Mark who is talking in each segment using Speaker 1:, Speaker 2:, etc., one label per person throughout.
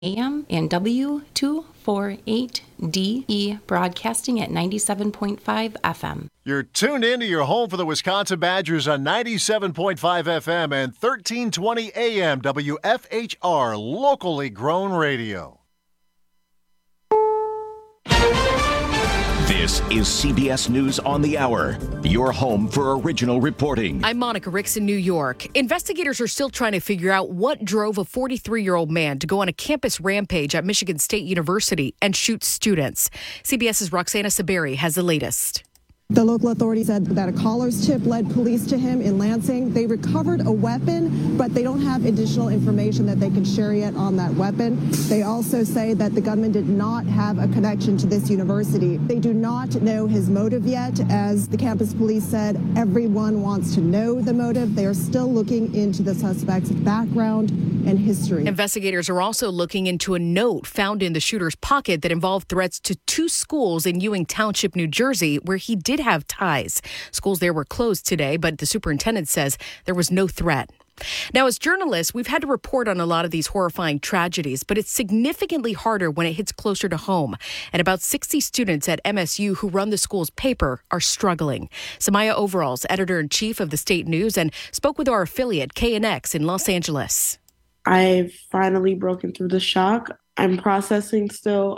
Speaker 1: AM and W248DE broadcasting at 97.5 FM.
Speaker 2: You're tuned in to your home for the Wisconsin Badgers on 97.5 FM and 1320 AM WFHR, locally grown radio.
Speaker 3: This is CBS News on the Hour, your home for original reporting.
Speaker 4: I'm Monica Ricks in New York. Investigators are still trying to figure out what drove a 43-year-old man to go on a campus rampage at Michigan State University and shoot students. CBS's Roxana Saberi has the latest.
Speaker 5: The local authorities said that a caller's tip led police to him in Lansing. They recovered a weapon, but they don't have additional information that they can share yet on that weapon. They also say that the gunman did not have a connection to this university. They do not know his motive yet. As the campus police said, everyone wants to know the motive. They are still looking into the suspect's background and history.
Speaker 4: Investigators are also looking into a note found in the shooter's pocket that involved threats to 2 schools in Ewing Township, New Jersey, where he did have ties. Schools there were closed today, but the superintendent says there was no threat. Now, as journalists, we've had to report on a lot of these horrifying tragedies, but it's significantly harder when it hits closer to home. And about 60 students at MSU who run the school's paper are struggling. Samaya Overalls, editor-in-chief of the State News, and spoke with our affiliate, KNX, in Los Angeles.
Speaker 6: I've finally broken through the shock. I'm processing still.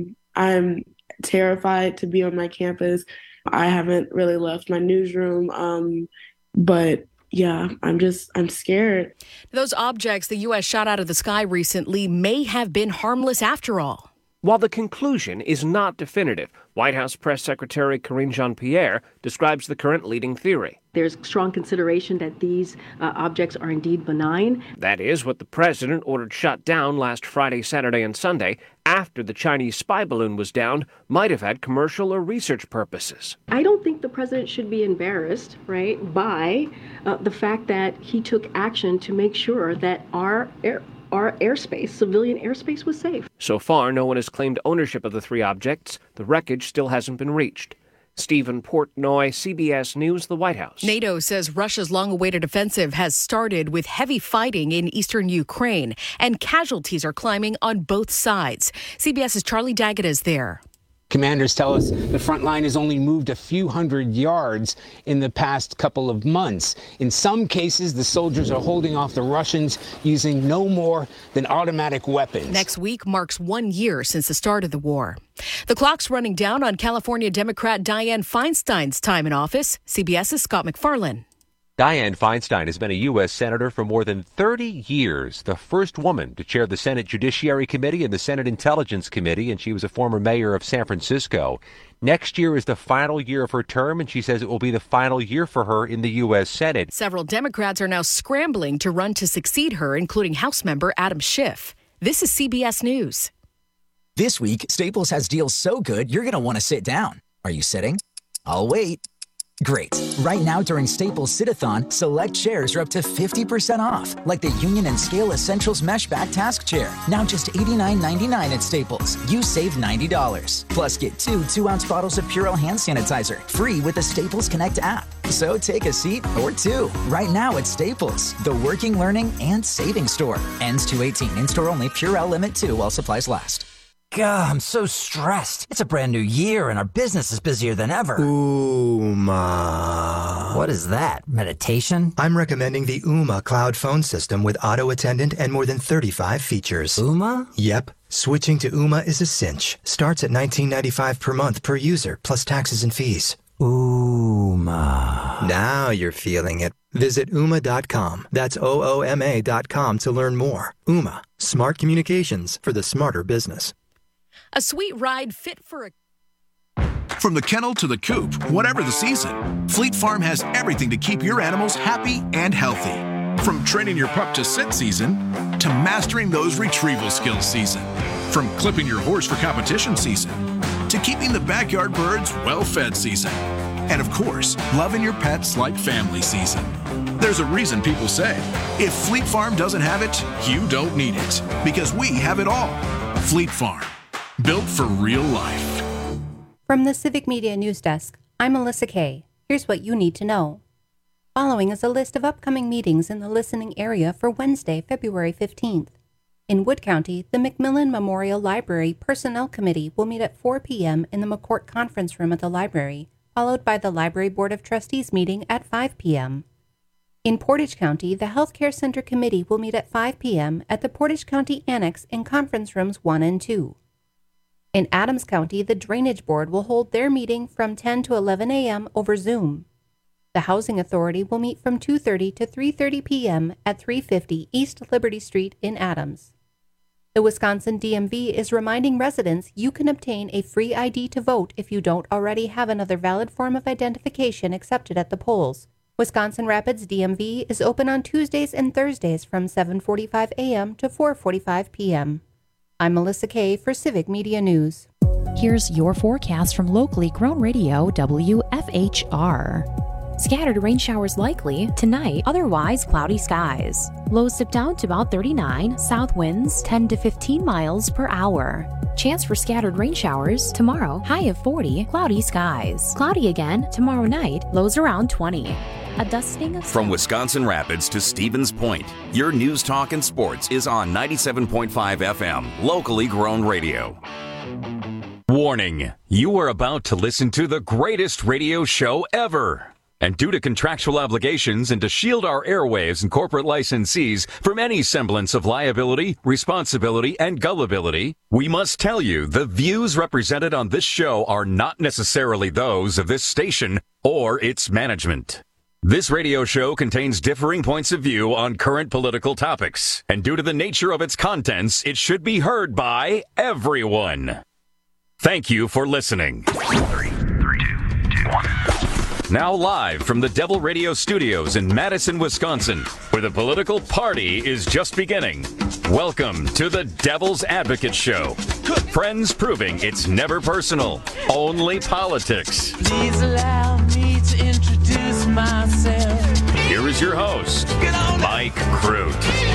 Speaker 6: I'm terrified to be on my campus. I haven't really left my newsroom, but yeah, I'm scared.
Speaker 4: Those objects the U.S. shot out of the sky recently may have been harmless after all.
Speaker 7: While the conclusion is not definitive, White House Press Secretary Karine Jean-Pierre describes the current leading theory.
Speaker 8: There's strong consideration that these objects are indeed benign.
Speaker 7: That is what the president ordered shut down last Friday, Saturday, and Sunday after the Chinese spy balloon was downed, might have had commercial or research purposes.
Speaker 8: I don't think the president should be embarrassed, right, by the fact that he took action to make sure that our airspace, civilian airspace, was safe.
Speaker 7: So far, no one has claimed ownership of the 3 objects. The wreckage still hasn't been reached. Stephen Portnoy, CBS News, the White House.
Speaker 4: NATO says Russia's long-awaited offensive has started with heavy fighting in eastern Ukraine, and casualties are climbing on both sides. CBS's Charlie Daggett is there.
Speaker 9: Commanders tell us the front line has only moved a few hundred yards in the past couple of months. In some cases, the soldiers are holding off the Russians using no more than automatic weapons.
Speaker 4: Next week marks 1 year since the start of the war. The clock's running down on California Democrat Dianne Feinstein's time in office. CBS's Scott McFarlane.
Speaker 10: Dianne Feinstein has been a U.S. Senator for more than 30 years, the first woman to chair the Senate Judiciary Committee and the Senate Intelligence Committee, and she was a former mayor of San Francisco. Next year is the final year of her term, and she says it will be the final year for her in the U.S. Senate.
Speaker 4: Several Democrats are now scrambling to run to succeed her, including House member Adam Schiff. This is CBS News.
Speaker 11: This week, Staples has deals so good, you're going to want to sit down. Are you sitting? I'll wait. Great. Right now during Staples Sit-a-thon, select chairs are up to 50% off, like the Union and Scale Essentials Mesh Back Task Chair. Now just $89.99 at Staples. You save $90. Plus get 2 2-ounce bottles of Purell hand sanitizer, free with the Staples Connect app. So take a seat or 2 right now at Staples, the working, learning, and saving store. Ends 2/18. In-store only. Purell Limit 2 while supplies last.
Speaker 12: God, I'm so stressed. It's a brand new year and our business is busier than ever.
Speaker 13: Ooma.
Speaker 12: What is that? Meditation?
Speaker 13: I'm recommending the Ooma cloud phone system with auto attendant and more than 35 features.
Speaker 12: Ooma?
Speaker 13: Yep. Switching to Ooma is a cinch. Starts at $19.95 per month per user, plus taxes and fees.
Speaker 12: Ooma.
Speaker 13: Now you're feeling it. Visit Ooma.com. That's OOMA.com to learn more. Ooma. Smart communications for the smarter business.
Speaker 4: A sweet ride fit for a...
Speaker 14: From the kennel to the coop, whatever the season, Fleet Farm has everything to keep your animals happy and healthy. From training your pup to sit season, to mastering those retrieval skills season. From clipping your horse for competition season, to keeping the backyard birds well-fed season. And of course, loving your pets like family season. There's a reason people say, if Fleet Farm doesn't have it, you don't need it. Because we have it all. Fleet Farm. Built for real life.
Speaker 15: From the Civic Media News Desk, I'm Melissa Kay. Here's what you need to know. Following is a list of upcoming meetings in the listening area for Wednesday, February 15th. In Wood County, the McMillan Memorial Library Personnel Committee will meet at 4 p.m. in the McCourt Conference Room at the library, followed by the Library Board of Trustees meeting at 5 p.m. In Portage County, the Healthcare Center Committee will meet at 5 p.m. at the Portage County Annex in Conference Rooms 1 and 2. In Adams County, the Drainage Board will hold their meeting from 10 to 11 a.m. over Zoom. The Housing Authority will meet from 2:30 to 3:30 p.m. at 350 East Liberty Street in Adams. The Wisconsin DMV is reminding residents you can obtain a free ID to vote if you don't already have another valid form of identification accepted at the polls. Wisconsin Rapids DMV is open on Tuesdays and Thursdays from 7:45 a.m. to 4:45 p.m. I'm Melissa Kay for Civic Media News.
Speaker 16: Here's your forecast from locally grown radio WFHR. Scattered rain showers likely tonight, otherwise cloudy skies. Lows dip down to about 39, south winds 10 to 15 miles per hour. Chance for scattered rain showers tomorrow, high of 40, cloudy skies. Cloudy again tomorrow night, lows around 20. A dusting of
Speaker 17: From Wisconsin Rapids to Stevens Point, your news, talk, and sports is on 97.5 FM, locally grown radio.
Speaker 18: Warning, you are about to listen to the greatest radio show ever. And due to contractual obligations and to shield our airwaves and corporate licensees from any semblance of liability, responsibility, and gullibility, we must tell you the views represented on this show are not necessarily those of this station or its management. This radio show contains differing points of view on current political topics, and due to the nature of its contents, it should be heard by everyone. Thank you for listening.
Speaker 17: 3, 2, 1.
Speaker 18: Now live from the Devil Radio Studios in Madison, Wisconsin, where the political party is just beginning. Welcome to the Devil's Advocate Show. Friends proving it's never personal, only politics.
Speaker 19: Please allow me to introduce myself.
Speaker 18: Here is your host, Mike Crute.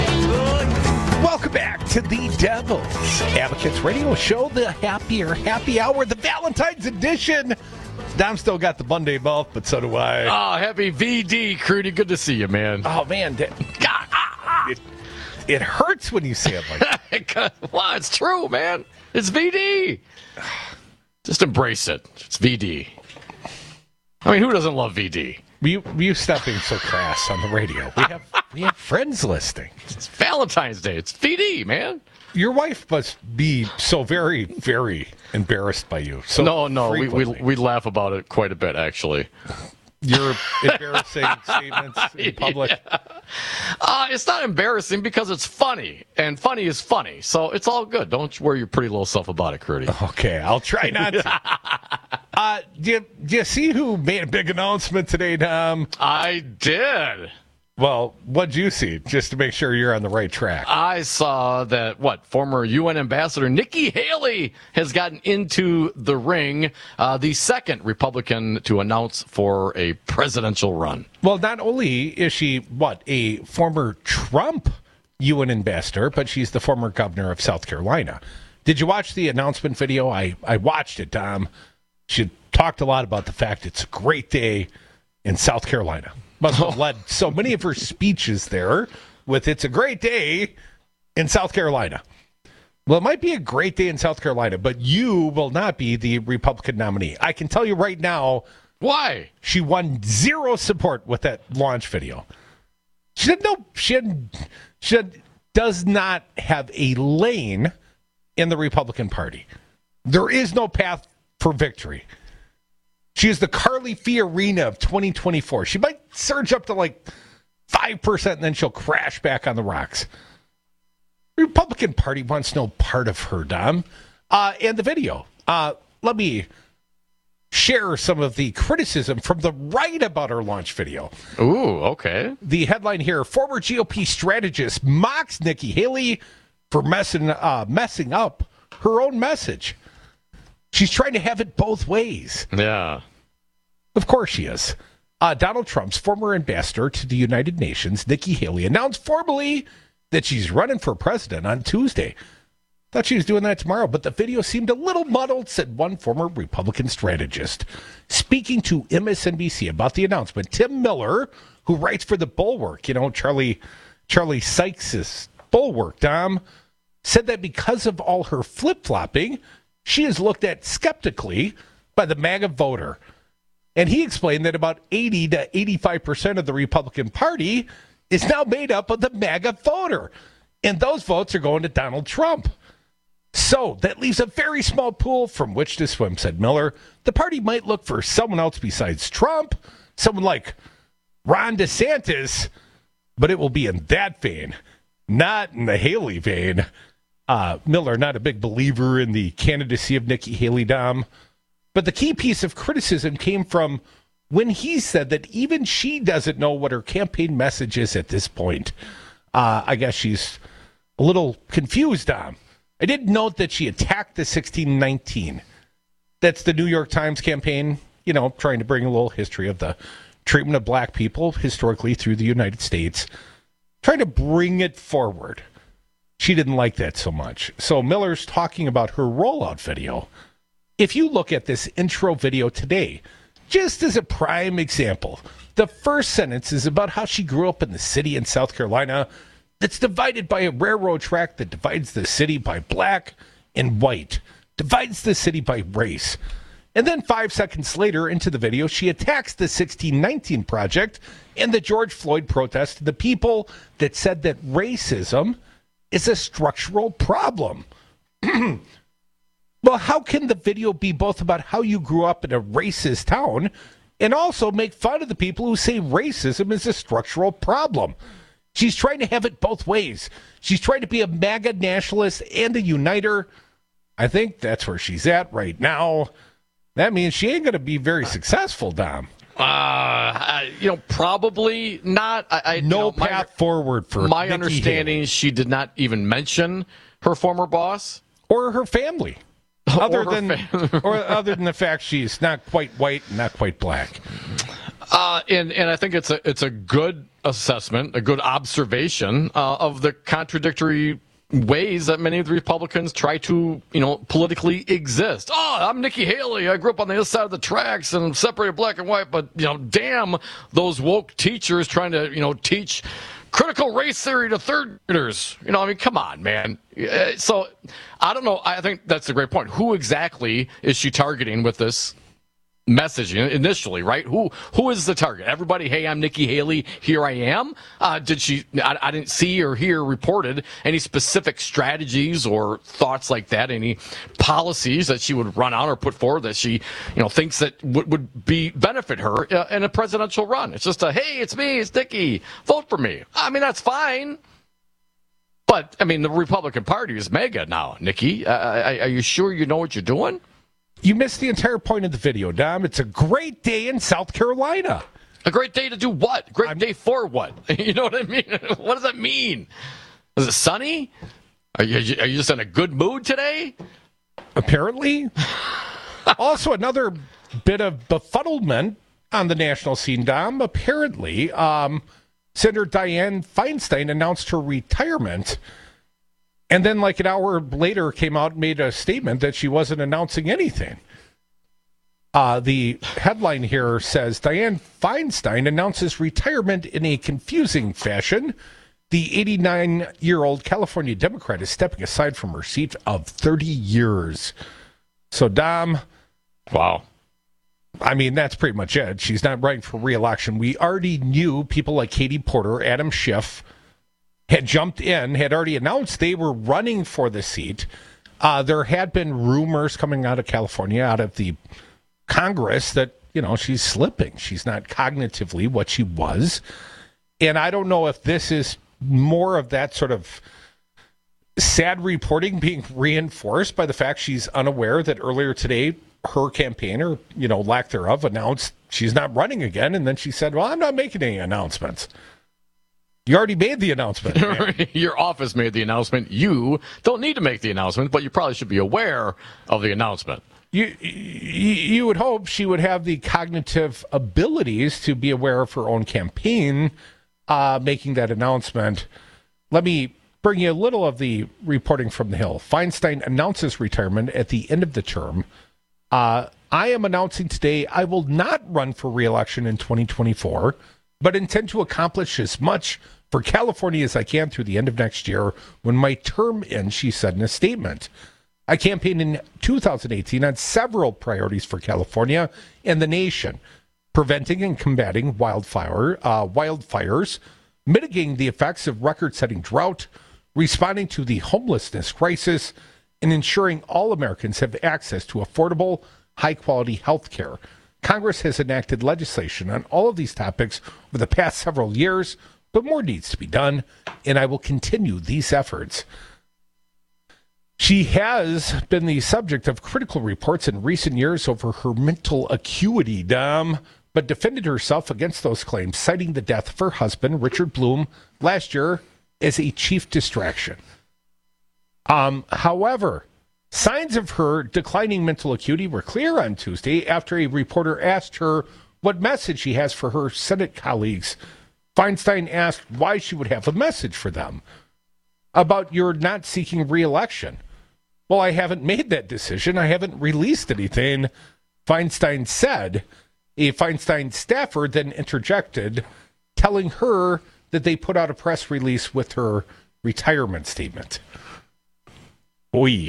Speaker 20: Welcome back to the Devil's Advocates Radio Show, the happy hour, the Valentine's edition. Dom still got the Monday mouth, but so do I.
Speaker 21: Oh, happy VD, Crudy. Good to see you, man.
Speaker 20: Oh, man. It hurts when you say it like that.
Speaker 21: Well, it's true, man. It's VD. Just embrace it. It's VD. I mean, who doesn't love VD?
Speaker 20: You stop being so crass on the radio. We have friends listening.
Speaker 21: It's Valentine's Day. It's VD, man.
Speaker 20: Your wife must be so very, very embarrassed by you. So
Speaker 21: no, we laugh about it quite a bit, actually.
Speaker 20: Your embarrassing statements in public.
Speaker 21: Yeah. It's not embarrassing because it's funny, and funny is funny, so it's all good. Don't worry your pretty little self about it, Crudy.
Speaker 20: Okay, I'll try not to. Do you see who made a big announcement today, Tom?
Speaker 21: I did.
Speaker 20: Well, what'd you see, just to make sure you're on the right track?
Speaker 21: I saw that, former UN Ambassador Nikki Haley has gotten into the ring, the second Republican to announce for a presidential run.
Speaker 20: Well, not only is she, a former Trump UN ambassador, but she's the former governor of South Carolina. Did you watch the announcement video? I watched it, Tom. She talked a lot about the fact it's a great day in South Carolina. Must have led so many of her speeches there with "It's a great day in South Carolina." Well, it might be a great day in South Carolina, but you will not be the Republican nominee. I can tell you right now.
Speaker 21: Why?
Speaker 20: She won zero support with that launch video. She does not have a lane in the Republican Party. There is no path for victory. She is the Carly Fiorina of 2024. She might surge up to 5% and then she'll crash back on the rocks. The Republican Party wants no part of her, Dom. And the video. Let me share some of the criticism from the right about her launch video.
Speaker 21: Ooh, okay.
Speaker 20: The headline here, former GOP strategist mocks Nikki Haley for messing up her own message. She's trying to have it both ways.
Speaker 21: Yeah.
Speaker 20: Of course she is. Donald Trump's former ambassador to the United Nations, Nikki Haley, announced formally that she's running for president on Tuesday. Thought she was doing that tomorrow, but the video seemed a little muddled, said one former Republican strategist. Speaking to MSNBC about the announcement, Tim Miller, who writes for The Bulwark, Charlie Sykes' Bulwark, Dom, said that because of all her flip-flopping, she is looked at skeptically by the MAGA voter. And he explained that about 80 to 85% of the Republican Party is now made up of the MAGA voter. And those votes are going to Donald Trump. So that leaves a very small pool from which to swim, said Miller. The party might look for someone else besides Trump, someone like Ron DeSantis, but it will be in that vein, not in the Haley vein. Miller, not a big believer in the candidacy of Nikki Haley, Dom. But the key piece of criticism came from when he said that even she doesn't know what her campaign message is at this point. I guess she's a little confused, Dom. I did note that she attacked the 1619. That's the New York Times campaign, trying to bring a little history of the treatment of black people historically through the United States, trying to bring it forward. She didn't like that so much. So Miller's talking about her rollout video. If you look at this intro video today, just as a prime example, the first sentence is about how she grew up in the city in South Carolina that's divided by a railroad track that divides the city by black and white, divides the city by race. And then 5 seconds later into the video, she attacks the 1619 Project and the George Floyd protest, the people that said that racism is a structural problem. Well, how can the video be both about how you grew up in a racist town and also make fun of the people who say racism is a structural problem? She's trying to have it both ways. She's trying to be a MAGA nationalist and a uniter. I think that's where she's at right now. That means she ain't going to be very successful, Dom.
Speaker 21: Probably not.
Speaker 20: No path forward for
Speaker 21: my
Speaker 20: Nikki
Speaker 21: understanding.
Speaker 20: Haley.
Speaker 21: She did not even mention her former boss
Speaker 20: or her family, other than the fact she's not quite white and not quite black.
Speaker 21: And I think it's a good assessment, a good observation of the contradictory ways that many of the Republicans try to, politically exist. Oh, I'm Nikki Haley. I grew up on the other side of the tracks and separated black and white. But, damn those woke teachers trying to, teach critical race theory to third graders. Come on, man. So I don't know. I think that's a great point. Who exactly is she targeting with this messaging initially, right? Who is the target? Everybody, hey, I'm Nikki Haley, here I am. I didn't see or hear reported any specific strategies or thoughts like that, any policies that she would run out or put forward that she, thinks that would benefit her in a presidential run. It's just hey, it's me, it's Nikki, vote for me. That's fine. But, the Republican Party is mega now, Nikki. Are you sure you know what you're doing?
Speaker 20: You missed the entire point of the video, Dom. It's a great day in South Carolina.
Speaker 21: A great day to do what? Great day for what? You know what I mean? What does that mean? Is it sunny? Are you just in a good mood today?
Speaker 20: Apparently. Also, another bit of befuddlement on the national scene, Dom. Apparently, Senator Dianne Feinstein announced her retirement. And then like an hour later came out and made a statement that she wasn't announcing anything. The headline here says, Dianne Feinstein announces retirement in a confusing fashion. The 89-year-old California Democrat is stepping aside from her seat of 30 years. So, Dom.
Speaker 21: Wow.
Speaker 20: That's pretty much it. She's not running for re-election. We already knew people like Katie Porter, Adam Schiff, had jumped in, had already announced they were running for the seat. There had been rumors coming out of California, out of the Congress, that, she's slipping. She's not cognitively what she was. And I don't know if this is more of that sort of sad reporting being reinforced by the fact she's unaware that earlier today her campaign, or, lack thereof, announced she's not running again. And then she said, well, I'm not making any announcements. You already made the announcement.
Speaker 21: Your office made the announcement. You don't need to make the announcement, but you probably should be aware of the announcement.
Speaker 20: You would hope she would have the cognitive abilities to be aware of her own campaign making that announcement. Let me bring you a little of the reporting from the Hill. Feinstein announces retirement at the end of the term. I am announcing today I will not run for re-election in 2024. but intend to accomplish as much for California as I can through the end of next year when my term ends, she said in a statement. I campaigned in 2018 on several priorities for California and the nation, preventing and combating wildfires, mitigating the effects of record-setting drought, responding to the homelessness crisis, and ensuring all Americans have access to affordable, high-quality health care. Congress has enacted legislation on all of these topics over the past several years, but more needs to be done, and I will continue these efforts. She has been the subject of critical reports in recent years over her mental acuity, Dom, but defended herself against those claims, citing the death of her husband, Richard Bloom, last year as a chief distraction. However, signs of her declining mental acuity were clear on Tuesday after a reporter asked her what message she has for her Senate colleagues. Feinstein asked why she would have a message for them about your not seeking re-election. Well, I haven't made that decision. I haven't released anything, Feinstein said. A Feinstein staffer then interjected, telling her that they put out a press release with her retirement statement. Oy.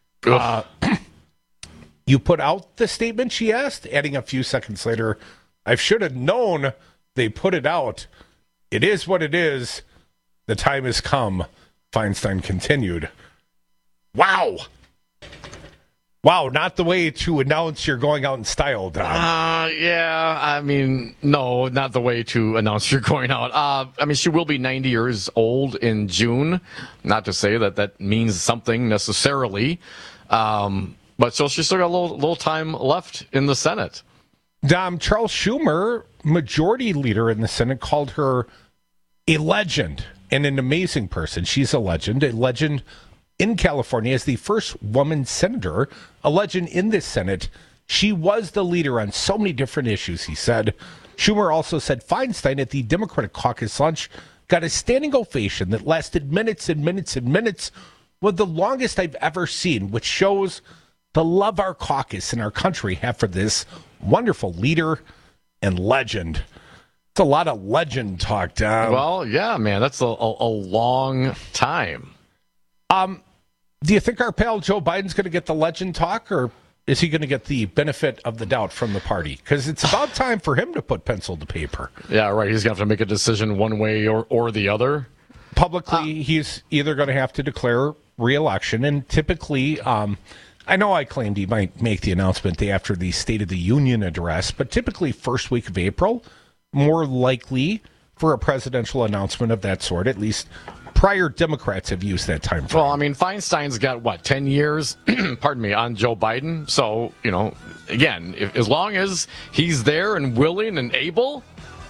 Speaker 20: You put out the statement, she asked, adding a few seconds later, I should have known they put it out. It is what it is. The time has come, Feinstein continued. Wow. Wow, not the way to announce you're going out in style, Don.
Speaker 21: Yeah, I mean, no, not the way to announce you're going out. I mean, she will be 90 years old in June. Not to say that that means something necessarily. But so she's still got a little time left in the Senate.
Speaker 20: Dom, Charles Schumer, majority leader in the Senate, called her a legend and an amazing person. She's a legend in California as the first woman senator, a legend in this Senate. She was the leader on so many different issues, he said. Schumer also said Feinstein at the Democratic caucus lunch got a standing ovation that lasted minutes and minutes and minutes, was the longest I've ever seen, which shows the love our caucus and our country have for this wonderful leader and legend. It's a lot of legend talk, Tom.
Speaker 21: Well, yeah, man, that's a long time.
Speaker 20: Do you think our pal Joe Biden's going to get the legend talk, or is he going to get the benefit of the doubt from the party? Because it's about time for him to put pencil to paper.
Speaker 21: Yeah, right. He's going to have to make a decision one way or the other.
Speaker 20: Publicly, he's either going to have to declare re-election, and typically, I know I claimed he might make the announcement after the State of the Union address, but typically first week of April, more likely for a presidential announcement of that sort, at least prior Democrats have used that time frame.
Speaker 21: Well, I mean, Feinstein's got, 10 years, pardon me, on Joe Biden. So, again, as long as he's there and willing and able.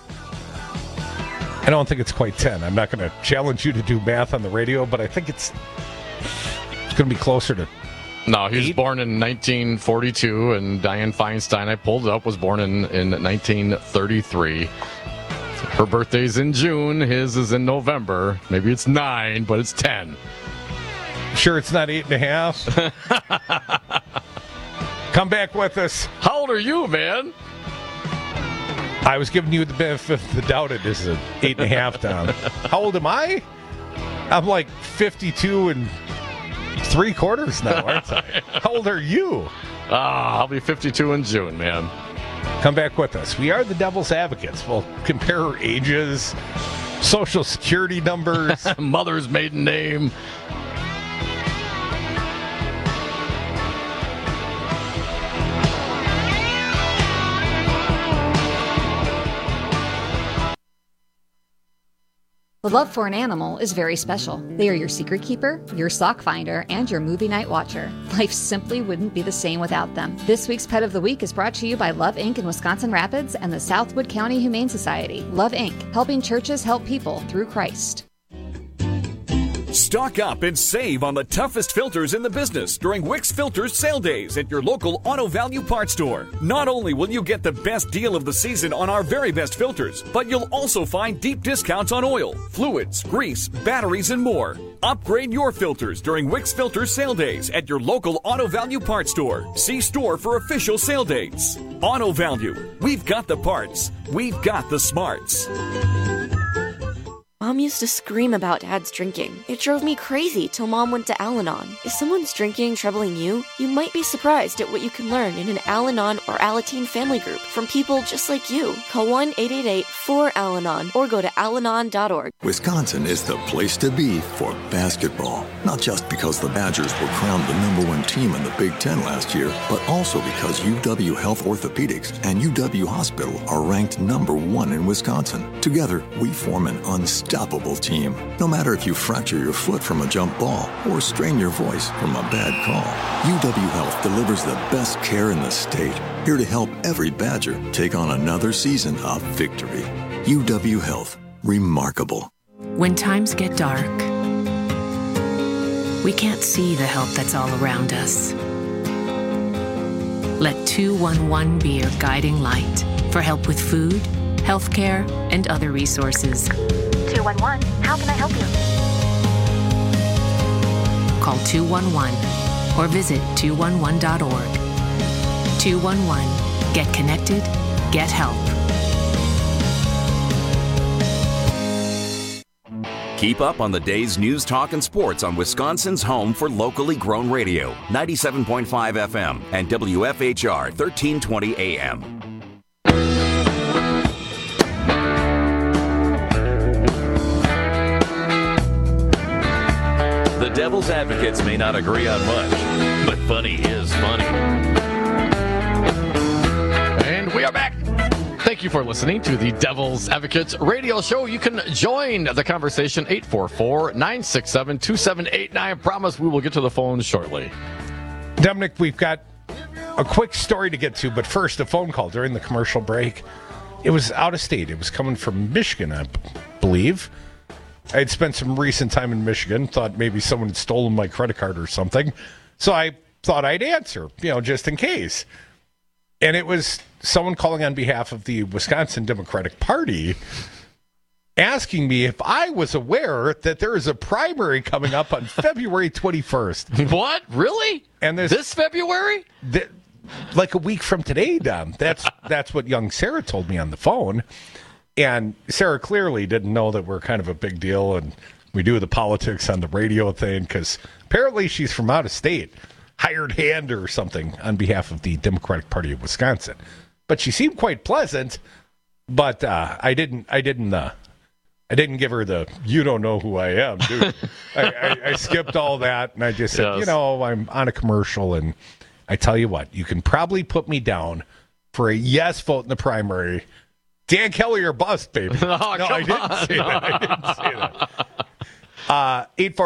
Speaker 20: I don't think it's quite 10. I'm not going to challenge you to do math on the radio, but I think it's going to be closer to.
Speaker 21: No, he was born in 1942, and Dianne Feinstein, I pulled it up, was born in 1933. Her birthday's in June. His is in November. Maybe it's 9, but it's 10.
Speaker 20: Sure it's not 8.5? Come back with us.
Speaker 21: How old are you, man?
Speaker 20: I was giving you the benefit of the doubt. It is an 8.5 down. How old am I? I'm like 52 and 3/4 now, aren't I? How old are you?
Speaker 21: I'll be 52 in June, man.
Speaker 20: Come back with us. We are the Devil's Advocates. We'll compare ages, social security numbers,
Speaker 21: mother's maiden name.
Speaker 1: The love for an animal is very special. They are your secret keeper, your sock finder, and your movie night watcher. Life simply wouldn't be the same without them. This week's Pet of the Week is brought to you by Love Inc. in Wisconsin Rapids and the Southwood County Humane Society. Love Inc., helping churches help people through Christ.
Speaker 2: Stock up and save on the toughest filters in the business during Wix Filters sale days at your local Auto Value Parts store. Not only will you get the best deal of the season on our very best filters, but you'll also find deep discounts on oil, fluids, grease, batteries, and more. Upgrade your filters during Wix Filters sale days at your local Auto Value Parts store. See store for official sale dates. Auto Value. We've got the parts. We've got the smarts.
Speaker 22: Mom used to scream about Dad's drinking. It drove me crazy till Mom went to Al-Anon. If someone's drinking troubling you, you might be surprised at what you can learn in an Al-Anon or Alateen family group from people just like you. Call 1-888-4-AL-ANON or go to alanon.org.
Speaker 23: Wisconsin is the place to be for basketball. Not just because the Badgers were crowned the #1 team in the Big Ten last year, but also because UW Health Orthopedics and UW Hospital are ranked #1 in Wisconsin. Together, we form an unstoppable team. No matter if you fracture your foot from a jump ball or strain your voice from a bad call, UW Health delivers the best care in the state. Here to help every Badger take on another season of victory. UW Health. Remarkable.
Speaker 24: When times get dark, we can't see the help that's all around us. Let 211 be your guiding light for help with food, healthcare, and other resources.
Speaker 25: 211, how can I help you?
Speaker 24: Call 211 or visit 211.org. 211, get connected, get help.
Speaker 17: Keep up on the day's news, talk, and sports on Wisconsin's home for locally grown radio, 97.5 FM and WFHR 1320 AM.
Speaker 26: The Devil's Advocates may not agree on much, but funny is funny.
Speaker 21: And we are back. Thank you for listening to the Devil's Advocates radio show. You can join the conversation, 844-967-2789. Promise we will get to the phone shortly.
Speaker 20: Dominic, we've got a quick story to get to, but first, a phone call during the commercial break. It was out of state. It was coming from Michigan, I believe. I had spent some recent time in Michigan, thought maybe someone had stolen my credit card or something. So I thought I'd answer, just in case. And it was someone calling on behalf of the Wisconsin Democratic Party asking me if I was aware that there is a primary coming up on February 21st.
Speaker 21: What? Really?
Speaker 20: And
Speaker 21: this February?
Speaker 20: Like a week from today, Dom. That's what young Sarah told me on the phone. And Sarah clearly didn't know that we're kind of a big deal and we do the politics on the radio thing because apparently she's from out of state, hired hand or something on behalf of the Democratic Party of Wisconsin. But she seemed quite pleasant, but I didn't give her the "you don't know who I am," dude. I skipped all that and I just said, I'm on a commercial and I tell you what, you can probably put me down for a yes vote in the primary. Dan Kelly or bust, baby. I didn't say that.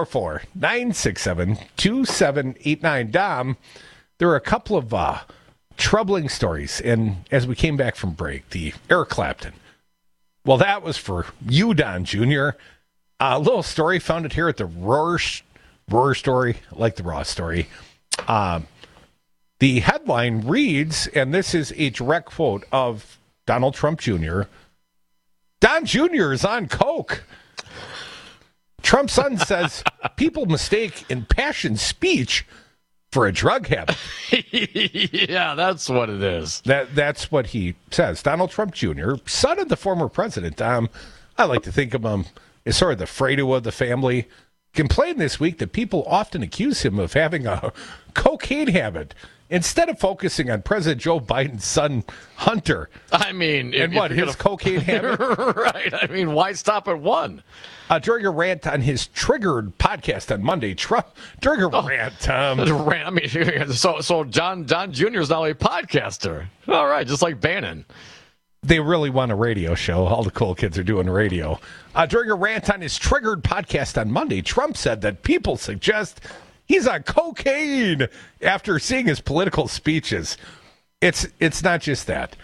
Speaker 20: 844-967-2789. Dom, there are a couple of troubling stories. And as we came back from break, the Eric Clapton. Well, that was for you, Don Jr. A little story, found it here at the Roar story, like the Raw story. The headline reads, and this is a direct quote of Donald Trump Jr. Don Jr. is on coke. Trump's son says people mistake impassioned speech for a drug habit.
Speaker 21: Yeah, that's what it is.
Speaker 20: That's what he says. Donald Trump Jr., son of the former president. I like to think of him as sort of the Fredo of the family. Complained this week that people often accuse him of having a cocaine habit instead of focusing on President Joe Biden's son, Hunter.
Speaker 21: I mean...
Speaker 20: his cocaine habit?
Speaker 21: Right. I mean, why stop at one?
Speaker 20: During a rant on his Triggered podcast on Monday, Trump... During a rant...
Speaker 21: I mean, so John Jr. is now a podcaster. All right, just like Bannon.
Speaker 20: They really want a radio show. All the cool kids are doing radio. During a rant on his Triggered podcast on Monday, Trump said that people suggest he's on cocaine after seeing his political speeches. It's not just that.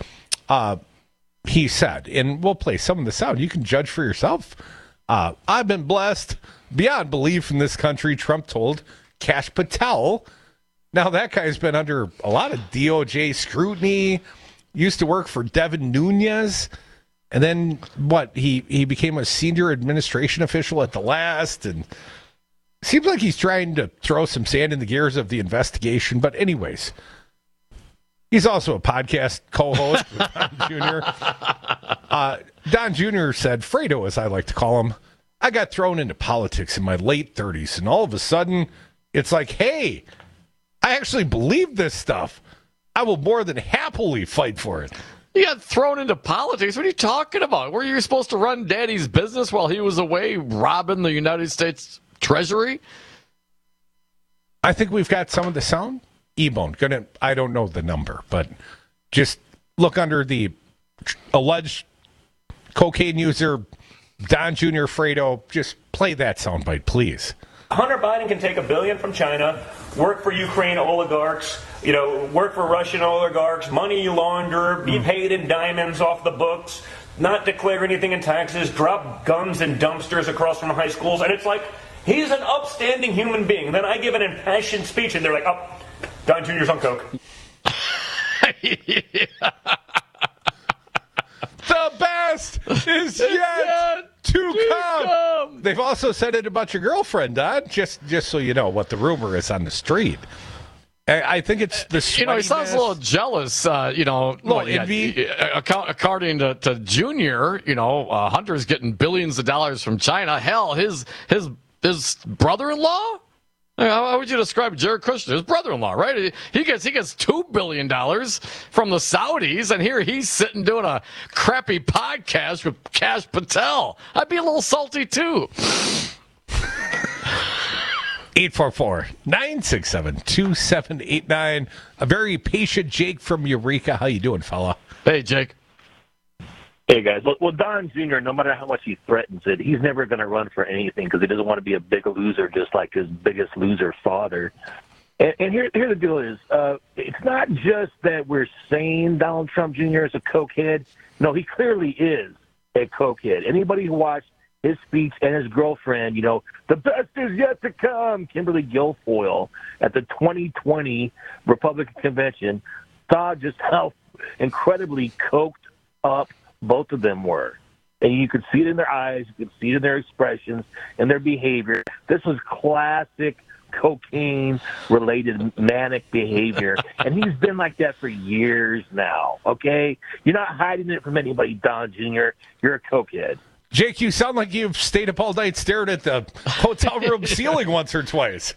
Speaker 20: He said, and we'll play some of the sound. You can judge for yourself. I've been blessed beyond belief in this country, Trump told Kash Patel. Now, that guy's been under a lot of DOJ scrutiny, used to work for Devin Nunes, and then, he became a senior administration official at the last, and seems like he's trying to throw some sand in the gears of the investigation. But anyways, he's also a podcast co-host with Don Jr. Don Jr. said, Fredo, as I like to call him, I got thrown into politics in my late 30s, and all of a sudden, it's like, hey, I actually believe this stuff. I will more than happily fight for it.
Speaker 21: You got thrown into politics? What are you talking about? Were you supposed to run Daddy's business while he was away robbing the United States Treasury?
Speaker 20: I think we've got some of the sound. E-Bone. I don't know the number, but just look under the alleged cocaine user, Don Jr. Fredo. Just play that soundbite, please.
Speaker 3: Hunter Biden can take $1 billion from China, work for Ukraine oligarchs, work for Russian oligarchs, money launder, be paid in diamonds off the books, not declare anything in taxes, drop guns in dumpsters across from high schools, and it's like, he's an upstanding human being. And then I give an impassioned speech, and they're like, oh, Don Jr.'s on coke.
Speaker 20: The best is yet to come. They've also said it about your girlfriend, Don, just so you know what the rumor is on the street. I think it's the sweatiness.
Speaker 21: He sounds a little jealous,
Speaker 20: envy.
Speaker 21: According to Junior, Hunter's getting billions of dollars from China. Hell, his brother-in-law? How would you describe Jared Kushner, his brother-in-law, right? He gets $2 billion from the Saudis, and here he's sitting doing a crappy podcast with Kash Patel. I'd be a little salty, too.
Speaker 20: 844-967-2789. A very patient Jake from Eureka. How you doing, fella?
Speaker 21: Hey, Jake.
Speaker 5: Hey, guys. Well, Don Jr., no matter how much he threatens it, he's never going to run for anything because he doesn't want to be a big loser just like his biggest loser father. And here the deal is, it's not just that we're saying Donald Trump Jr. is a cokehead. No, he clearly is a cokehead. Anybody who watched his speech and his girlfriend, the best is yet to come, Kimberly Guilfoyle, at the 2020 Republican convention, saw just how incredibly coked up both of them were. And you could see it in their eyes, you could see it in their expressions and their behavior. This was classic cocaine-related manic behavior. And he's been like that for years now, okay? You're not hiding it from anybody, Don Jr. You're a cokehead.
Speaker 20: Jake, you sound like you've stayed up all night staring at the hotel room ceiling once or twice.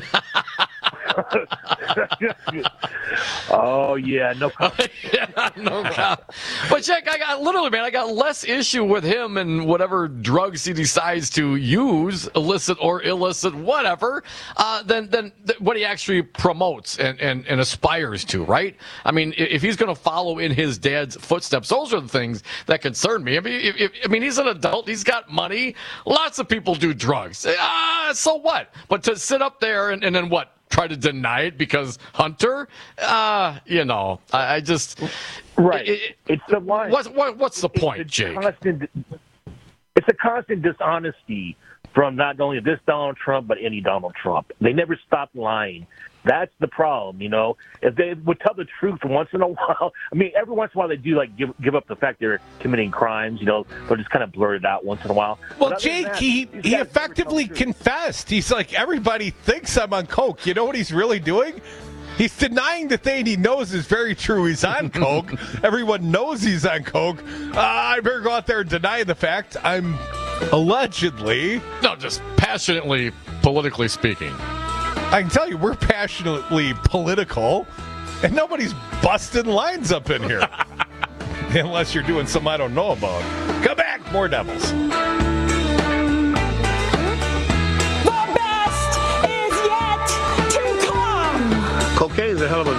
Speaker 5: Oh, yeah, no comment.
Speaker 21: No comment. But, Jack, I got less issue with him and whatever drugs he decides to use, illicit or illicit, whatever, than what he actually promotes and aspires to, right? I mean, if he's going to follow in his dad's footsteps, those are the things that concern me. I mean, he's an adult. He's got money. Lots of people do drugs. So what? But to sit up there and then what? Try to deny it because Hunter, I just
Speaker 5: right. It's the line.
Speaker 21: What's the point, Jake?
Speaker 5: It's a constant dishonesty from not only this Donald Trump but any Donald Trump. They never stop lying. That's the problem, If they would tell the truth once in a while, every once in a while they do give up the fact they're committing crimes, they'll just kind of blurt it out once in a while.
Speaker 20: Well, Jake, he effectively confessed. He's like, everybody thinks I'm on coke. You know what he's really doing? He's denying the thing he knows is very true. He's on coke. Everyone knows he's on coke. I better go out there and deny the fact I'm allegedly.
Speaker 21: No, just passionately, politically speaking.
Speaker 20: I can tell you, we're passionately political, and nobody's busting lines up in here. Unless you're doing something I don't know about. Come back, more Devils.
Speaker 6: The best is yet to come.
Speaker 26: Cocaine's a hell of a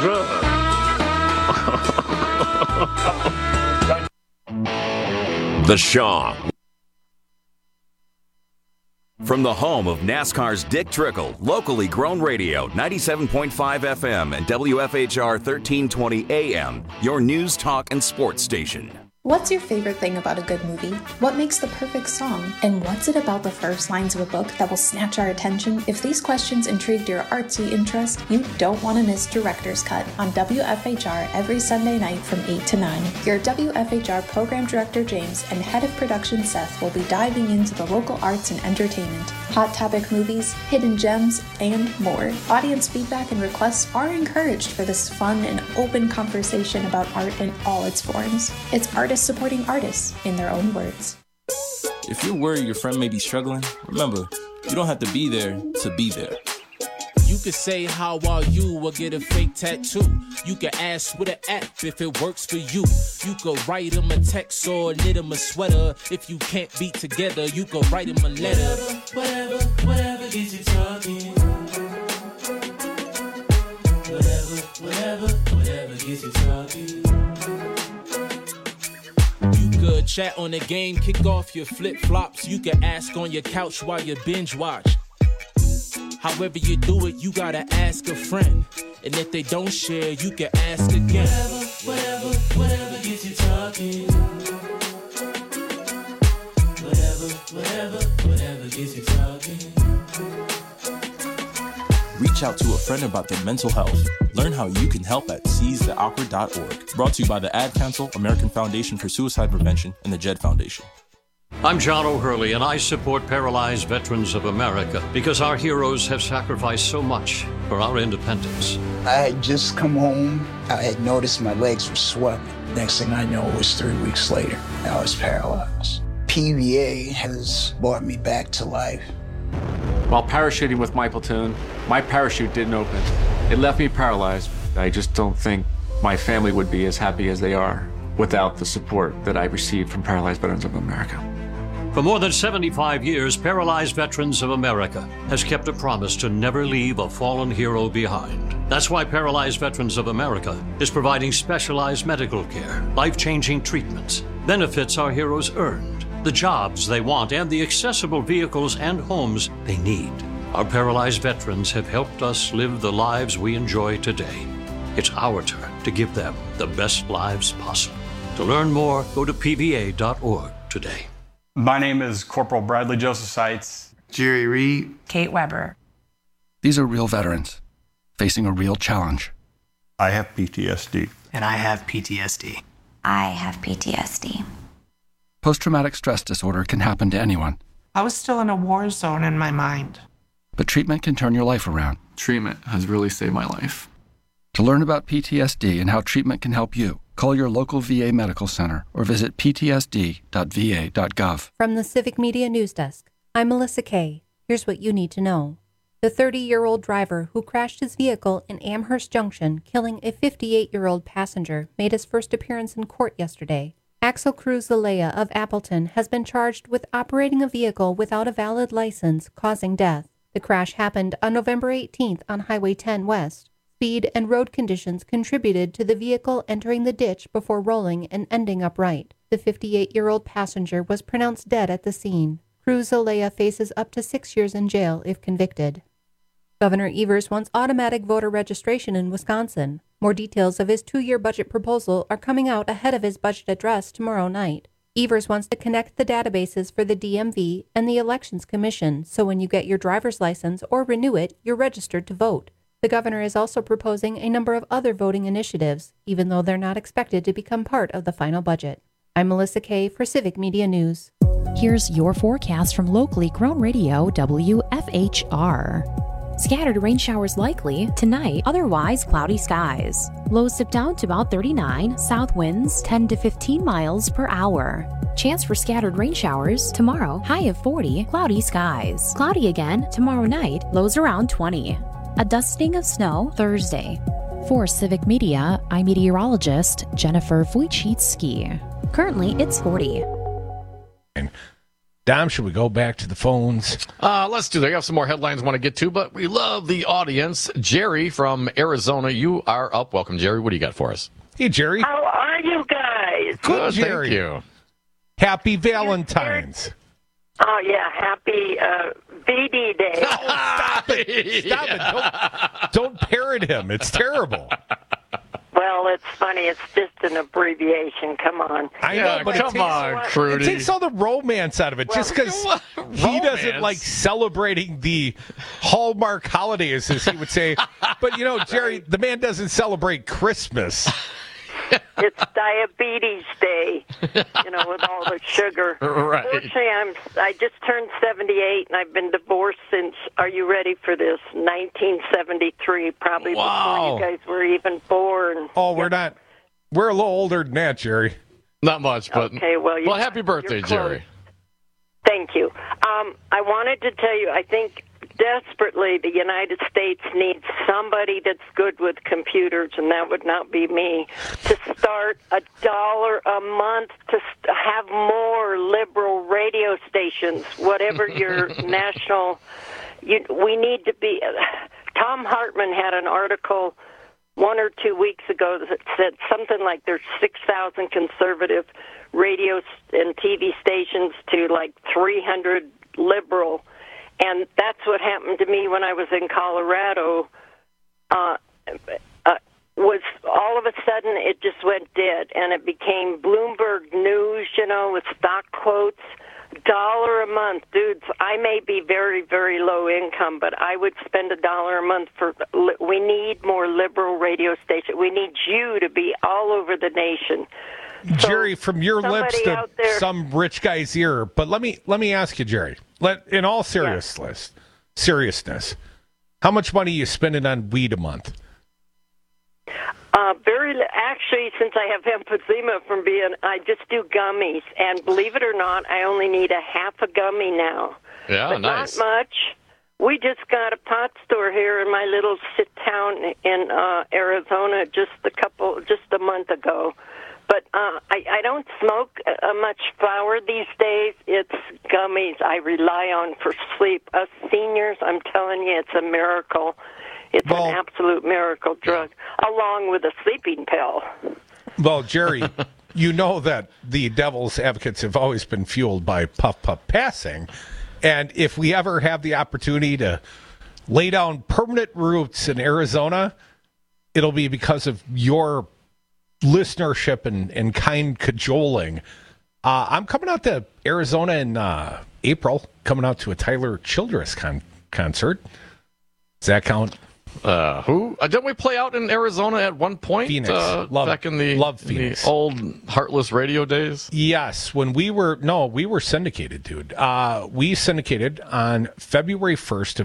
Speaker 26: drug.
Speaker 17: The Shaw. From the home of NASCAR's Dick Trickle, locally grown radio, 97.5 FM and WFHR 1320 AM, your news, talk, and sports station.
Speaker 7: What's your favorite thing about a good movie? What makes the perfect song? And what's it about the first lines of a book that will snatch our attention? If these questions intrigued your artsy interest, you don't want to miss Director's Cut on WFHR every Sunday night from 8 to 9. Your WFHR Program Director James and Head of Production Seth will be diving into the local arts and entertainment, hot topic movies, hidden gems, and more. Audience feedback and requests are encouraged for this fun and open conversation about art in all its forms. It's artists supporting artists in their own words.
Speaker 8: If you're worried your friend may be struggling, remember, you don't have to be there to be there.
Speaker 9: You can say how are you or get a fake tattoo. You can ask with an app if it works for you. You could write them a text or knit them a sweater. If you can't be together, you could write them a letter. Whatever gets you talking. Whatever gets you talking. Good chat on the game, kick off your flip-flops. You can ask on your couch while you binge watch. However you do it, you gotta ask a friend. And if they don't share, you can ask again. Whatever gets you talking. Whatever gets you talking.
Speaker 8: Reach out to a friend about their mental health. Learn how you can help at seizetheawkward.org. Brought to you by the Ad Council, American Foundation for Suicide Prevention, and the Jed Foundation.
Speaker 10: I'm John O'Hurley, and I support Paralyzed Veterans of America because our heroes have sacrificed so much for our independence.
Speaker 11: I had just come home. I had noticed my legs were swelling. Next thing I know, it was 3 weeks later. I was paralyzed. PVA has brought me back to life.
Speaker 12: While parachuting with my platoon, my parachute didn't open. It left me paralyzed. I just don't think my family would be as happy as they are without the support that I received from Paralyzed Veterans of America.
Speaker 10: For more than 75 years, Paralyzed Veterans of America has kept a promise to never leave a fallen hero behind. That's why Paralyzed Veterans of America is providing specialized medical care, life-changing treatments, benefits our heroes earned, the jobs they want, and the accessible vehicles and homes they need. Our paralyzed veterans have helped us live the lives we enjoy today. It's our turn to give them the best lives possible. To learn more, go to pva.org today.
Speaker 27: My name is Corporal Bradley Joseph Seitz.
Speaker 28: Jerry Reed.
Speaker 29: Kate Weber.
Speaker 28: These are real veterans facing a real challenge.
Speaker 27: I have PTSD.
Speaker 29: And I have PTSD.
Speaker 30: I have PTSD.
Speaker 28: Post-traumatic stress disorder can happen to anyone.
Speaker 29: I was still in a war zone in my mind.
Speaker 28: But treatment can turn your life around.
Speaker 12: Treatment has really saved my life.
Speaker 28: To learn about PTSD and how treatment can help you, call your local VA medical center or visit ptsd.va.gov.
Speaker 15: From the Civic Media News Desk, I'm Melissa Kay. Here's what you need to know. The 30-year-old driver who crashed his vehicle in Amherst Junction, killing a 58-year-old passenger, made his first appearance in court yesterday. Axel Cruz Zalea of Appleton has been charged with operating a vehicle without a valid license, causing death. The crash happened on November 18th on Highway 10 West. Speed and road conditions contributed to the vehicle entering the ditch before rolling and ending upright. The 58-year-old passenger was pronounced dead at the scene. Cruz Zalea faces up to 6 years in jail if convicted. Governor Evers wants automatic voter registration in Wisconsin. More details of his 2-year budget proposal are coming out ahead of his budget address tomorrow night. Evers wants to connect the databases for the DMV and the Elections Commission, so when you get your driver's license or renew it, you're registered to vote. The governor is also proposing a number of other voting initiatives, even though they're not expected to become part of the final budget. I'm Melissa Kay for Civic Media News.
Speaker 16: Here's your forecast from locally grown radio WFHR. Scattered rain showers likely tonight, otherwise cloudy skies. Lows dip down to about 39, south winds 10 to 15 miles per hour. Chance for scattered rain showers tomorrow, high of 40, cloudy skies. Cloudy again tomorrow night, lows around 20. A dusting of snow Thursday. For Civic Media, I'm meteorologist Jennifer Wojcicki. Currently, it's 40.
Speaker 20: Dom, should we go back to the phones?
Speaker 21: Let's do that. I have some more headlines I want to get to, but we love the audience. Jerry from Arizona, you are up. Welcome, Jerry. What do you got for us?
Speaker 20: Hey, Jerry.
Speaker 31: How are you guys?
Speaker 20: Good, Jerry.
Speaker 21: Thank you.
Speaker 20: Happy Valentine's.
Speaker 31: Oh, yeah. Happy VD Day.
Speaker 20: Oh, stop it. Stop it. Don't parrot him. It's terrible.
Speaker 31: Well, That's funny. It's just an abbreviation. Come on.
Speaker 20: I know, but it takes all the romance out of it. Just because he doesn't like celebrating the Hallmark holidays, as he would say. But, Jerry, the man doesn't celebrate Christmas.
Speaker 31: It's Diabetes Day, with all the sugar.
Speaker 21: Right.
Speaker 31: Fortunately, I just turned 78, and I've been divorced since, are you ready for this, 1973, probably before you guys were even born.
Speaker 20: Oh, we're not. We're a little older than that, Jerry.
Speaker 21: Not much, but...
Speaker 31: Okay, well,
Speaker 21: happy birthday, Jerry.
Speaker 31: Thank you. I wanted to tell you, I think desperately the United States needs somebody that's good with computers, and that would not be me, to start $1 a month to have more liberal radio stations, whatever your national... we need to be... Tom Hartman had an article 1 or 2 weeks ago that said something like there's 6,000 conservative radio and TV stations to like 300 liberal. And that's what happened to me when I was in Colorado. Was all of a sudden it just went dead, and it became Bloomberg News, with stock quotes. $1 a month, dudes. I may be very, very low income, but I would spend $1 a month for. We need more liberal radio stations. We need you to be all over the nation.
Speaker 20: Jerry, from your lips to some rich guy's ear. But let me ask you, Jerry. In all seriousness, how much money are you spending on weed a month?
Speaker 31: Actually, since I have emphysema I just do gummies, and believe it or not, I only need a half a gummy now.
Speaker 21: Yeah,
Speaker 31: but
Speaker 21: nice.
Speaker 31: Not much. We just got a pot store here in my little town in Arizona just a month ago. But I don't smoke much flour these days. It's gummies I rely on for sleep. Us seniors, I'm telling you, it's a miracle. It's an absolute miracle drug, along with a sleeping pill.
Speaker 20: Well, Jerry, you know that the devil's advocates have always been fueled by puff passing. And if we ever have the opportunity to lay down permanent roots in Arizona, it'll be because of your listenership and kind cajoling. I'm coming out to Arizona in April, coming out to a Tyler Childress concert. Does that count?
Speaker 21: Who? Didn't we play out in Arizona at one point?
Speaker 20: Phoenix.
Speaker 21: Back in the old Heartless radio days?
Speaker 20: Yes. When we were syndicated, dude. We syndicated on January 1st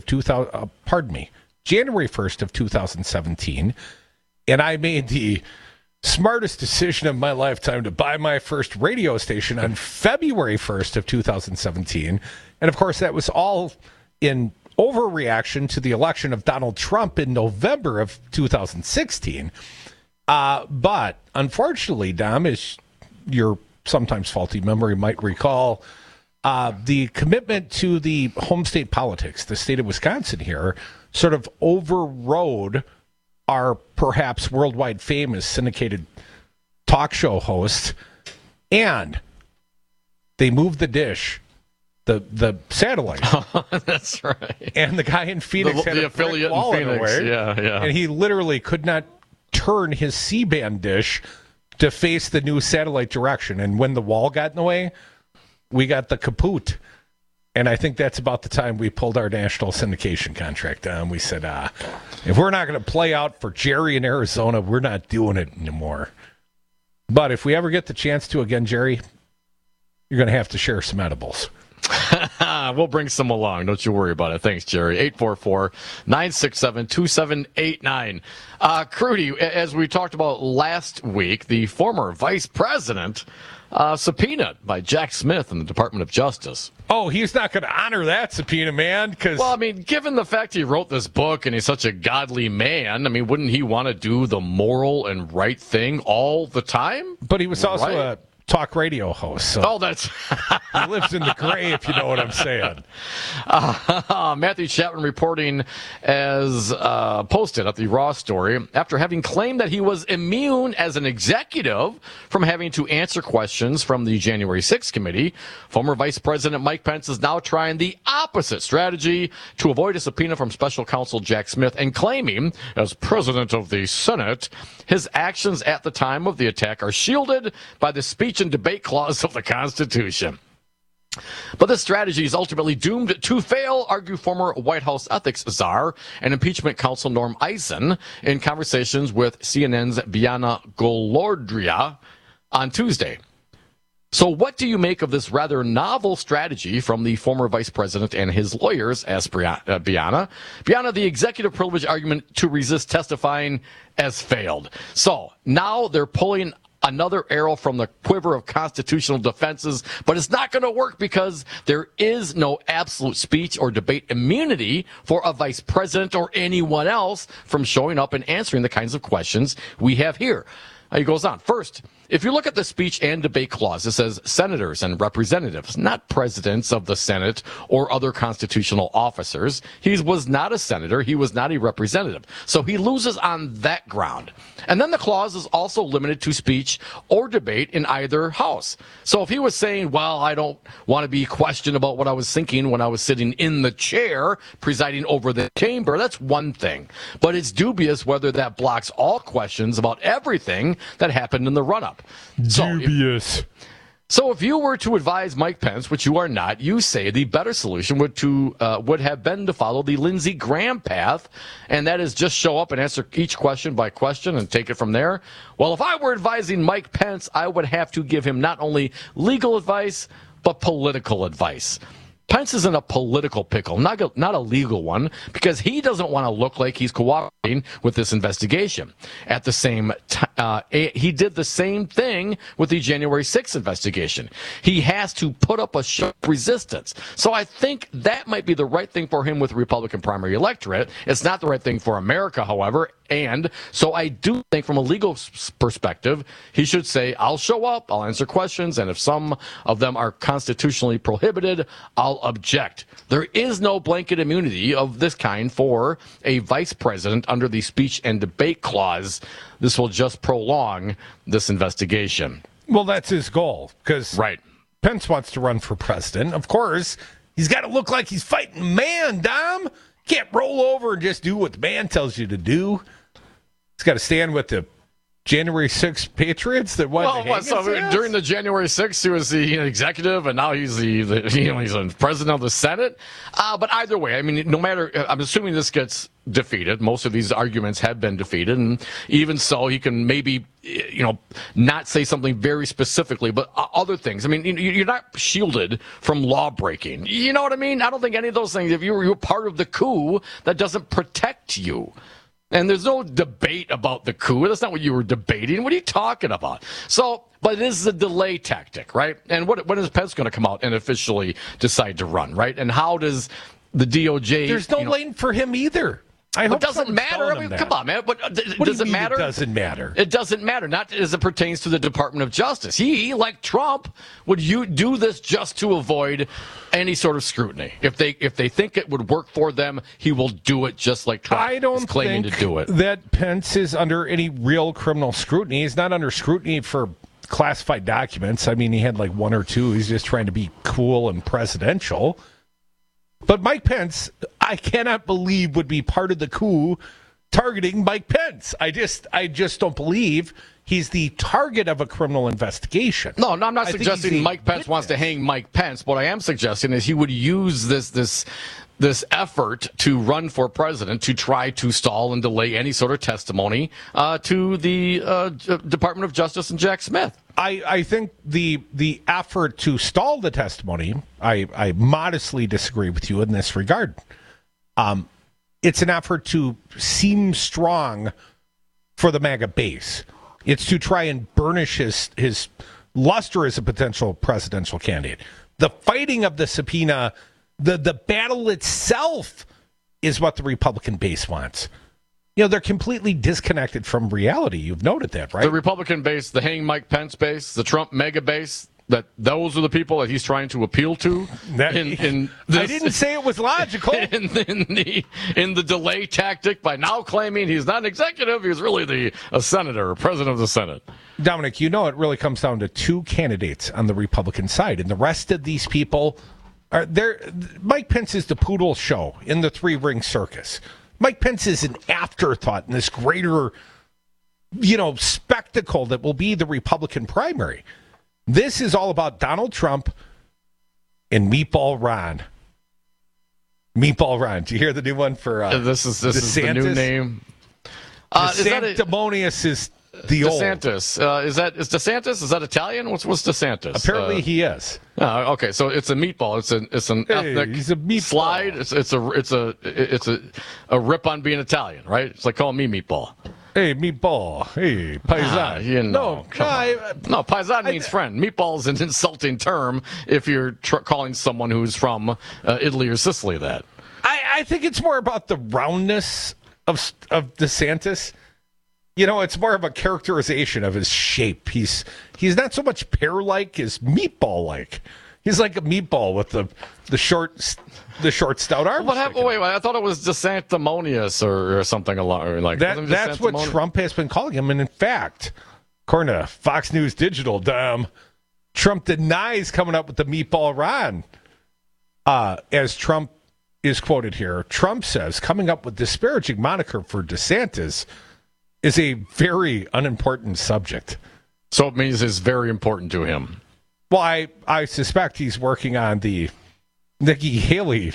Speaker 20: of 2017. And I made the smartest decision of my lifetime to buy my first radio station on February 1st of 2017. And of course, that was all in overreaction to the election of Donald Trump in November of 2016. But unfortunately, Dom, as your sometimes faulty memory might recall, the commitment to the home state politics, the state of Wisconsin here, sort of overrode our perhaps worldwide famous syndicated talk show host, and they moved the dish. The satellite.
Speaker 21: That's right.
Speaker 20: And the guy in Phoenix had
Speaker 21: the
Speaker 20: a
Speaker 21: affiliate
Speaker 20: wall
Speaker 21: in Phoenix.
Speaker 20: Away,
Speaker 21: yeah.
Speaker 20: And he literally could not turn his C-band dish to face the new satellite direction. And when the wall got in the way, we got the kaput. And I think that's about the time we pulled our national syndication contract down. We said, if we're not going to play out for Jerry in Arizona, we're not doing it anymore. But if we ever get the chance to again, Jerry, you're going to have to share some edibles.
Speaker 21: We'll bring some along. Don't you worry about it. Thanks, Jerry. 844-967-2789. Crudy, as we talked about last week, the former vice president subpoenaed by Jack Smith in the Department of Justice.
Speaker 20: Oh, he's not going to honor that subpoena, man.
Speaker 21: Well, I mean, given the fact he wrote this book and he's such a godly man, I mean, wouldn't he want to do the moral and right thing all the time?
Speaker 20: But he was also a talk radio host. So
Speaker 21: Oh, that's
Speaker 20: he lives in the gray, if you know what I'm saying.
Speaker 21: Matthew Chapman reporting as posted at the Raw story after having claimed that he was immune as an executive from having to answer questions from the January 6th committee. Former Vice President Mike Pence is now trying the opposite strategy to avoid a subpoena from special counsel Jack Smith and claiming, as president of the Senate, his actions at the time of the attack are shielded by the speech and debate clause of the Constitution. But this strategy is ultimately doomed to fail, argue former White House ethics czar and impeachment counsel Norm Eisen in conversations with CNN's Bianna Golodria on Tuesday. So what do you make of this rather novel strategy from the former vice president and his lawyers, asked Bianna? Bianna, the executive privilege argument to resist testifying has failed. So now they're pulling another arrow from the quiver of constitutional defenses, but it's not going to work because there is no absolute speech or debate immunity for a vice president or anyone else from showing up and answering the kinds of questions we have here. He goes on. First, if you look at the speech and debate clause, it says senators and representatives, not presidents of the Senate or other constitutional officers. He was not a senator. He was not a representative. So he loses on that ground. And then the clause is also limited to speech or debate in either house. So if he was saying, well, I don't want to be questioned about what I was thinking when I was sitting in the chair presiding over the chamber, that's one thing. But it's dubious whether that blocks all questions about everything that happened in the run-up.
Speaker 20: Dubious.
Speaker 21: So if you were to advise Mike Pence, which you are not, you say the better solution would have been to follow the Lindsey Graham path, and that is just show up and answer each question by question and take it from there. Well, if I were advising Mike Pence, I would have to give him not only legal advice, but political advice. Pence is in a political pickle, not a legal one, because he doesn't want to look like he's cooperating with this investigation. At the same time, he did the same thing with the January 6th investigation. He has to put up a show of resistance. So I think that might be the right thing for him with the Republican primary electorate. It's not the right thing for America, however. And so I do think from a legal perspective, he should say, I'll show up, I'll answer questions, and if some of them are constitutionally prohibited, I'll object. There is no blanket immunity of this kind for a vice president under the speech and debate clause. This will just prolong this investigation.
Speaker 20: Well, that's his goal, because
Speaker 21: right.
Speaker 20: Pence wants to run for president. Of course, he's got to look like he's fighting man, Dom. Can't roll over and just do what the man tells you to do. He's got to stand with the January 6th Patriots that won.
Speaker 21: During the January 6th, he was the executive, and now he's he's the president of the Senate. But either way, I mean, no matter, I'm assuming this gets defeated. Most of these arguments have been defeated, and even so, he can maybe, not say something very specifically, but other things. I mean, you're not shielded from law breaking. You know what I mean? I don't think any of those things. If you're part of the coup, that doesn't protect you. And there's no debate about the coup. That's not what you were debating. What are you talking about? So, but it is a delay tactic, right? And when is Pence going to come out and officially decide to run, right? And how does the DOJ...
Speaker 20: There's no lane for him either.
Speaker 21: It doesn't matter. I mean, come on, man. But does it matter?
Speaker 20: It doesn't matter.
Speaker 21: It doesn't matter. Not as it pertains to the Department of Justice. He, like Trump, would do this just to avoid any sort of scrutiny. If they think it would work for them, he will do it just like Trump is claiming to do it.
Speaker 20: That Pence is under any real criminal scrutiny. He's not under scrutiny for classified documents. I mean, he had like one or two. He's just trying to be cool and presidential. But Mike Pence, I cannot believe, would be part of the coup targeting Mike Pence. I just don't believe he's the target of a criminal investigation.
Speaker 21: No, I'm not suggesting Mike Pence wants to hang Mike Pence. What I am suggesting is he would use this effort to run for president to try to stall and delay any sort of testimony to the Department of Justice and Jack Smith.
Speaker 20: I think the effort to stall the testimony, I modestly disagree with you in this regard. It's an effort to seem strong for the MAGA base. It's to try and burnish his luster as a potential presidential candidate. The fighting of the subpoena, the battle itself is what the Republican base wants. they're completely disconnected from reality. You've noted that, right?
Speaker 21: The Republican base, the hang Mike Pence base, the Trump mega base, those are the people that he's trying to appeal to.
Speaker 20: I didn't say it was logical.
Speaker 21: In the delay tactic by now claiming he's not an executive, he's really a senator or president of the Senate.
Speaker 20: Dominic, it really comes down to two candidates on the Republican side, and the rest of these people are there. Mike Pence is the poodle show in the three-ring circus. Mike Pence is an afterthought in this greater, spectacle that will be the Republican primary. This is all about Donald Trump and Meatball Ron. Meatball Ron. Do you hear the new one for
Speaker 21: this is the new name.
Speaker 20: Sanctimonious is the
Speaker 21: DeSantis.
Speaker 20: old.
Speaker 21: Is DeSantis? Is that Italian? What's DeSantis?
Speaker 20: Apparently he is.
Speaker 21: Okay, so it's a meatball. It's an ethnic
Speaker 20: he's a meatball. Slide.
Speaker 21: It's a rip on being Italian, right? It's like calling me meatball.
Speaker 20: Hey, meatball. Hey, paisan.
Speaker 21: No, paisan means friend. Meatball is an insulting term if you're calling someone who's from Italy or Sicily that.
Speaker 20: I think it's more about the roundness of DeSantis. It's more of a characterization of his shape. He's not so much pear-like as meatball-like. He's like a meatball with the short stout arms.
Speaker 21: What happened? Wait, I thought it was DeSanctimonious or something along like
Speaker 20: that. That's what Trump has been calling him, and in fact, according to Fox News Digital, Trump denies coming up with the Meatball Ron. As Trump is quoted here, Trump says coming up with disparaging moniker for DeSantis is a very unimportant subject.
Speaker 21: So it means it's very important to him.
Speaker 20: Well, I suspect he's working on the Nikki Haley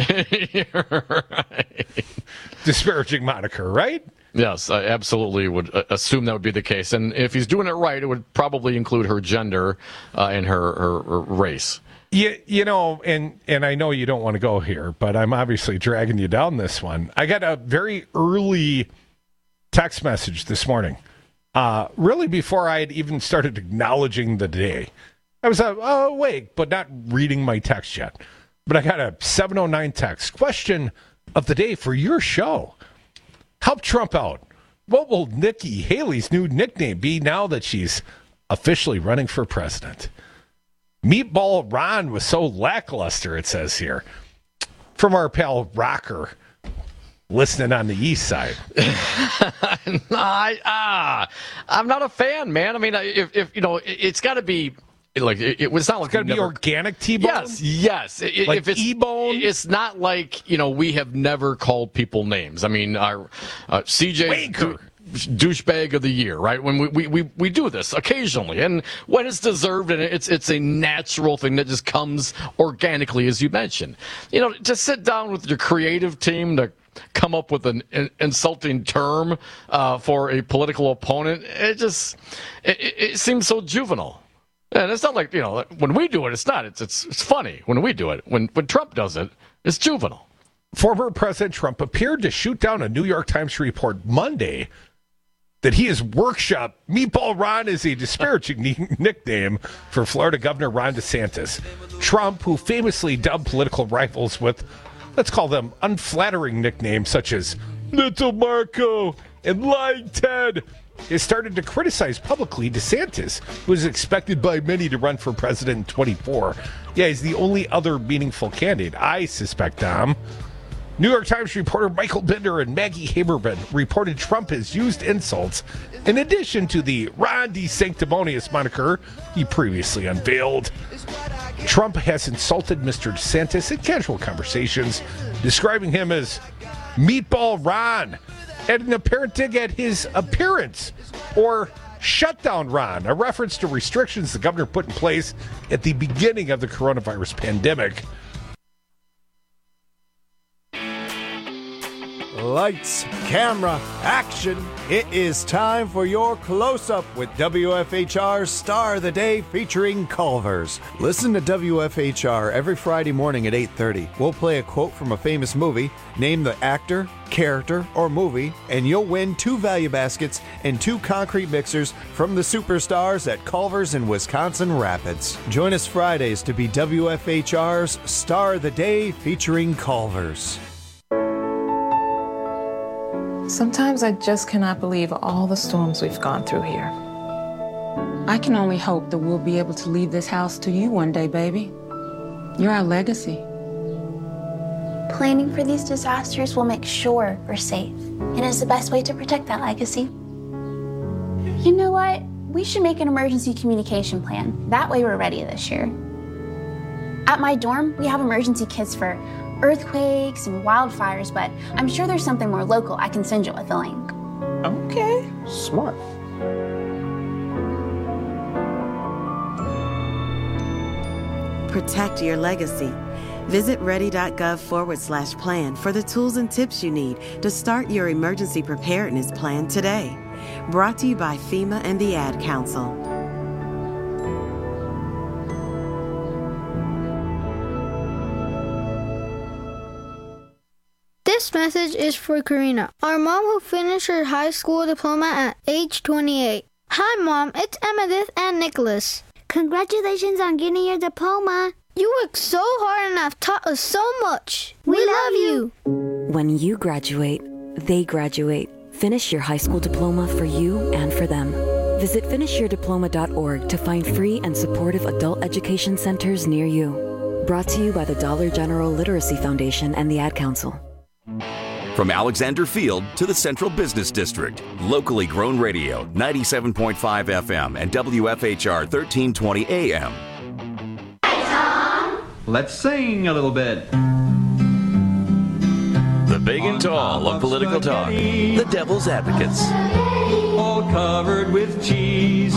Speaker 20: disparaging moniker, right?
Speaker 21: Yes, I absolutely would assume that would be the case. And if he's doing it right, it would probably include her gender and her race.
Speaker 20: And I know you don't want to go here, but I'm obviously dragging you down this one. I got a very early text message this morning, really before I had even started acknowledging the day. I was awake, but not reading my text yet. But I got a 7:09 text. Question of the day for your show. Help Trump out. What will Nikki Haley's new nickname be now that she's officially running for president? Meatball Ron was so lackluster, it says here. From our pal Rocker, listening on the east side.
Speaker 21: I'm not a fan, man. I mean, if it's got to be like it was not like
Speaker 20: it's got to be organic T-bone.
Speaker 21: Yes.
Speaker 20: Like
Speaker 21: if it's
Speaker 20: E-bone.
Speaker 21: It's not like we have never called people names. I mean, our CJ douchebag of the year, right? When we do this occasionally, and when it's deserved, and it's a natural thing that just comes organically, as you mentioned. To sit down with your creative team to come up with an insulting term for a political opponent, it seems so juvenile. And it's not like, when we do it, it's not. It's funny when we do it. When Trump does it, it's juvenile.
Speaker 20: Former President Trump appeared to shoot down a New York Times report Monday that he has workshopped Meatball Ron is a disparaging nickname for Florida Governor Ron DeSantis. Trump, who famously dubbed political rivals with, let's call them, unflattering nicknames such as Little Marco and Lying Ted, has started to criticize publicly DeSantis, who is expected by many to run for president in 2024. Yeah, he's the only other meaningful candidate, I suspect, Dom. New York Times reporter Michael Binder and Maggie Haberman reported Trump has used insults in addition to the Ron DeSanctimonious moniker he previously unveiled. Trump has insulted Mr. DeSantis in casual conversations, describing him as Meatball Ron, and an apparent dig at his appearance, or Shutdown Ron, a reference to restrictions the governor put in place at the beginning of the coronavirus pandemic.
Speaker 1: Lights, camera, action. It is time for your close-up with WFHR's Star of the Day featuring Culver's. Listen to WFHR every Friday morning at 8:30. We'll play a quote from a famous movie, name the actor, character, or movie, and you'll win 2 value baskets and 2 concrete mixers from the superstars at Culver's in Wisconsin Rapids. Join us Fridays to be WFHR's Star of the Day featuring Culver's.
Speaker 2: Sometimes I just cannot believe all the storms we've gone through here.
Speaker 3: I can only hope that we'll be able to leave this house to you one day, baby. You're our legacy.
Speaker 4: Planning for these disasters will make sure we're safe, and is the best way to protect that legacy. You know what? We should make an emergency communication plan. That way we're ready this year. At my dorm, we have emergency kits for earthquakes and wildfires, but I'm sure there's something more local I can send you with a link.
Speaker 2: Okay, smart.
Speaker 13: Protect your legacy. Visit ready.gov/plan for the tools and tips you need to start your emergency preparedness plan today. Brought to you by FEMA and the Ad Council.
Speaker 14: This message is for Karina, our mom who finished her high school diploma at age 28. Hi, Mom. It's Emmettith and Nicholas.
Speaker 18: Congratulations on getting your diploma.
Speaker 14: You worked so hard and have taught us so much. We love you.
Speaker 19: When you graduate, they graduate. Finish your high school diploma for you and for them. Visit finishyourdiploma.org to find free and supportive adult education centers near you. Brought to you by the Dollar General Literacy Foundation and the Ad Council.
Speaker 17: From Alexander Field to the Central Business District, locally grown radio, 97.5 FM and WFHR 1320 AM.
Speaker 22: Let's sing a little bit.
Speaker 26: The big and tall of political talk, the Devil's Advocates.
Speaker 22: All covered with cheese.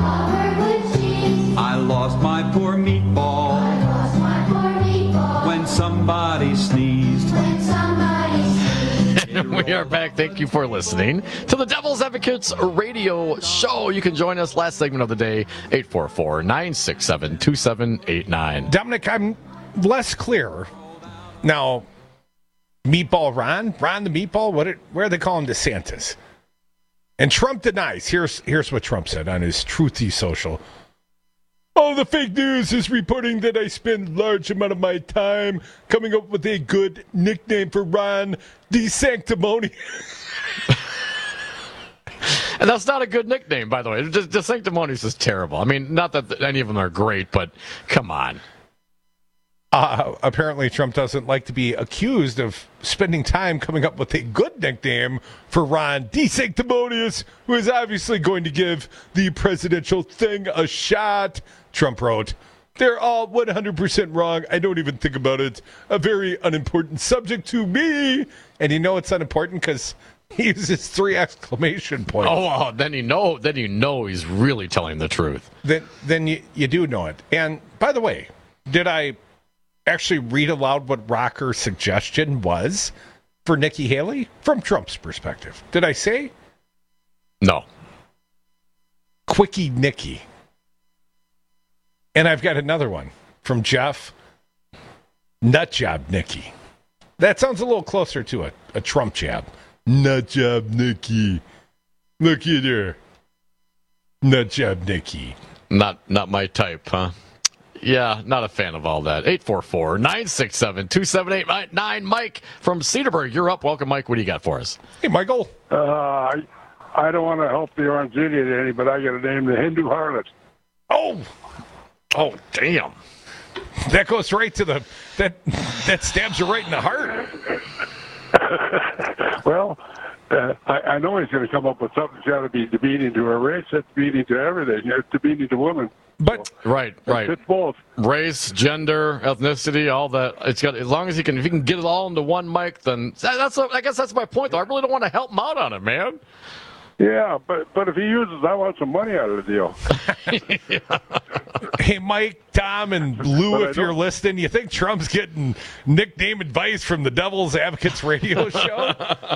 Speaker 22: I lost my poor meatball. When somebody sneezed.
Speaker 21: We are back. Thank you for listening to the Devil's Advocates radio show. You can join us last segment of the day, 844-967-2789.
Speaker 20: Dominic, I'm less clear. Now, Meatball Ron the Meatball, where they call him DeSantis. And Trump denies. Here's what Trump said on his Truthy social. Oh, the fake news is reporting that I spend large amount of my time coming up with a good nickname for Ron, the Sanctimonious.
Speaker 21: And that's not a good nickname, by the way. The Sanctimonious is terrible. I mean, not that any of them are great, but come on.
Speaker 20: Apparently, Trump doesn't like to be accused of spending time coming up with a good nickname for Ron DeSanctimonious, who is obviously going to give the presidential thing a shot. Trump wrote, "They're all 100% wrong. I don't even think about it. A very unimportant subject to me." And you know it's unimportant because he uses 3 exclamation points.
Speaker 21: Oh, then you know he's really telling the truth.
Speaker 20: Then you do know it. And by the way, did I actually read aloud what Rocker's suggestion was for Nikki Haley from Trump's perspective? Did I say?
Speaker 21: No.
Speaker 20: Quickie Nikki. And I've got another one from Jeff. Nut job Nikki. That sounds a little closer to a Trump jab. Nut job Nikki. Look at her. Nut job Nikki.
Speaker 21: Not my type, huh? Yeah, not a fan of all that. 844-967-2789. Mike from Cedarburg, you're up. Welcome, Mike. What do you got for us?
Speaker 20: Hey, Michael.
Speaker 23: I don't want to help the Oranginian any, but I got to name the Hindu harlot.
Speaker 20: Oh, damn. That goes right to that stabs you right in the heart.
Speaker 23: Well, I know he's going to come up with something that's got to be demeaning to a race, that's demeaning to everything. It's demeaning to women.
Speaker 20: But
Speaker 21: right.
Speaker 23: It's both.
Speaker 21: Race, gender, ethnicity, all that. It's got, as long as if he can get it all into one mic, then I guess that's my point. Though I really don't want to help him out on it, man.
Speaker 23: Yeah, but if he uses, I want some money out of the deal.
Speaker 20: Hey, Mike, Tom, and Lou, if you're listening, you think Trump's getting nickname advice from the Devil's Advocates radio show?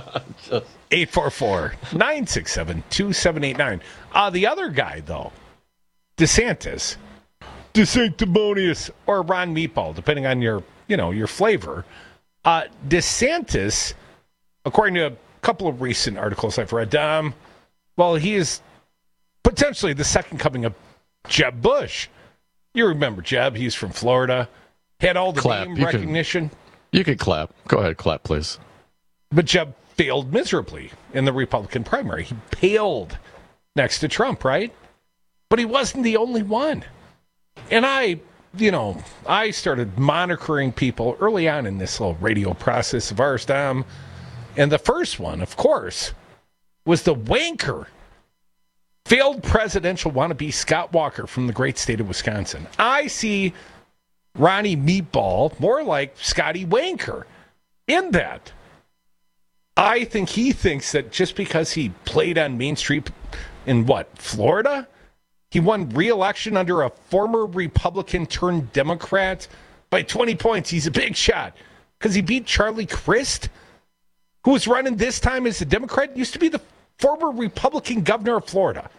Speaker 20: 844-967-2789. The other guy, though, DeSantis, DeSanctimonious, or Ron Meatball, depending on your flavor. DeSantis, according to a couple of recent articles I've read, he is potentially the second coming of Jeb Bush. You remember Jeb? He's from Florida. Had all the name recognition.
Speaker 21: You can clap. Go ahead, clap, please.
Speaker 20: But Jeb failed miserably in the Republican primary. He paled next to Trump, right? But he wasn't the only one. And I started monitoring people early on in this little radio process of ours, Dom. And the first one, of course, was the wanker, failed presidential wannabe Scott Walker from the great state of Wisconsin. I see Ronnie Meatball more like Scotty Wanker in that. I think he thinks that just because he played on Main Street in Florida? He won re-election under a former Republican turned Democrat by 20 points. He's a big shot because he beat Charlie Crist, who was running this time as a Democrat, used to be the former Republican governor of Florida.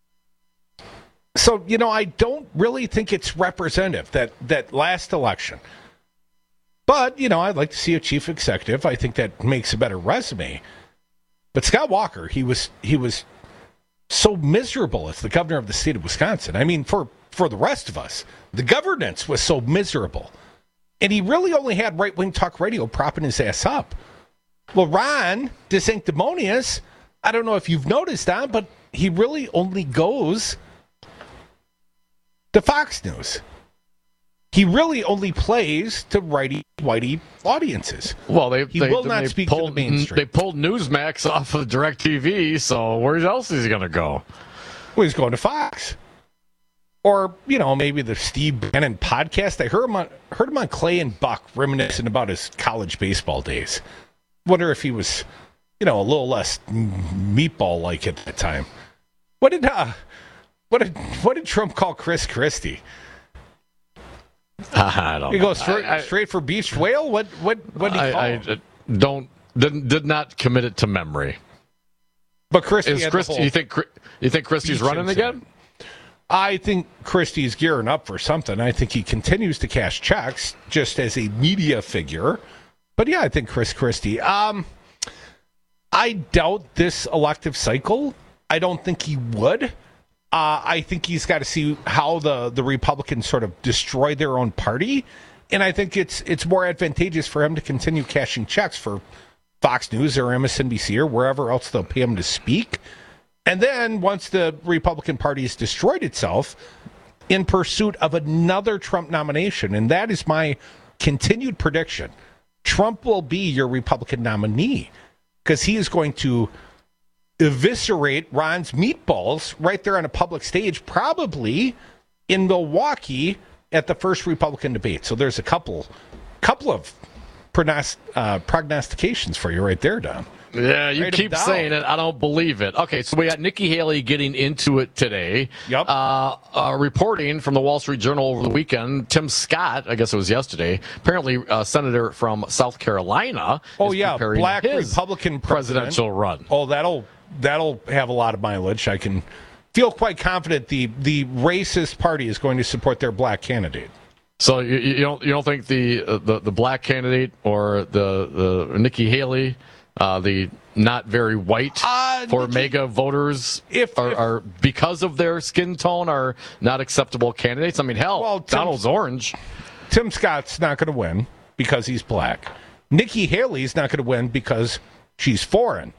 Speaker 20: So, I don't really think it's representative, that last election. But, I'd like to see a chief executive. I think that makes a better resume. But Scott Walker, he was so miserable as the governor of the state of Wisconsin. I mean, for the rest of us, the governance was so miserable. And he really only had right-wing talk radio propping his ass up. Well, Ron DeSanctimonious, I don't know if you've noticed that, but he really only goes to Fox News. He really only plays to righty-whitey audiences.
Speaker 21: Well,
Speaker 20: he will not speak to the mainstream.
Speaker 21: They pulled Newsmax off of DirecTV, so where else is he going to go?
Speaker 20: Well, he's going to Fox. Or, maybe the Steve Bannon podcast. I heard him on Clay and Buck reminiscing about his college baseball days. Wonder if he was, a little less meatball-like at that time. What did Trump call Chris Christie?
Speaker 21: I don't know.
Speaker 20: He goes straight for beached whale? What did he call him?
Speaker 21: Did not commit it to memory.
Speaker 20: But Christie,
Speaker 21: you think Christie's running again?
Speaker 20: I think Christie's gearing up for something. I think he continues to cash checks just as a media figure. But yeah, I think Chris Christie. I doubt this elective cycle. I don't think he would. I think he's got to see how the Republicans sort of destroy their own party. And I think it's more advantageous for him to continue cashing checks for Fox News or MSNBC or wherever else they'll pay him to speak. And then once the Republican Party has destroyed itself, in pursuit of another Trump nomination, and that is my continued prediction, Trump will be your Republican nominee because he is going to eviscerate Ron's meatballs right there on a public stage, probably in Milwaukee at the first Republican debate. So there's a couple of prognostications for you right there, Don.
Speaker 21: Yeah, you keep saying it. I don't believe it. Okay, so we got Nikki Haley getting into it today.
Speaker 20: Yep.
Speaker 21: Reporting from the Wall Street Journal over the weekend, Tim Scott, I guess it was yesterday, apparently senator from South Carolina.
Speaker 20: Oh, yeah, black Republican
Speaker 21: presidential run.
Speaker 20: Oh, that'll have a lot of mileage. I can feel quite confident the racist party is going to support their black candidate.
Speaker 21: So you don't think the black candidate or the Nikki Haley, the not very white for MAGA voters are because of their skin tone are not acceptable candidates? I mean, hell, Donald's orange.
Speaker 20: Tim Scott's not going to win because he's black. Nikki Haley's not going to win because she's foreign.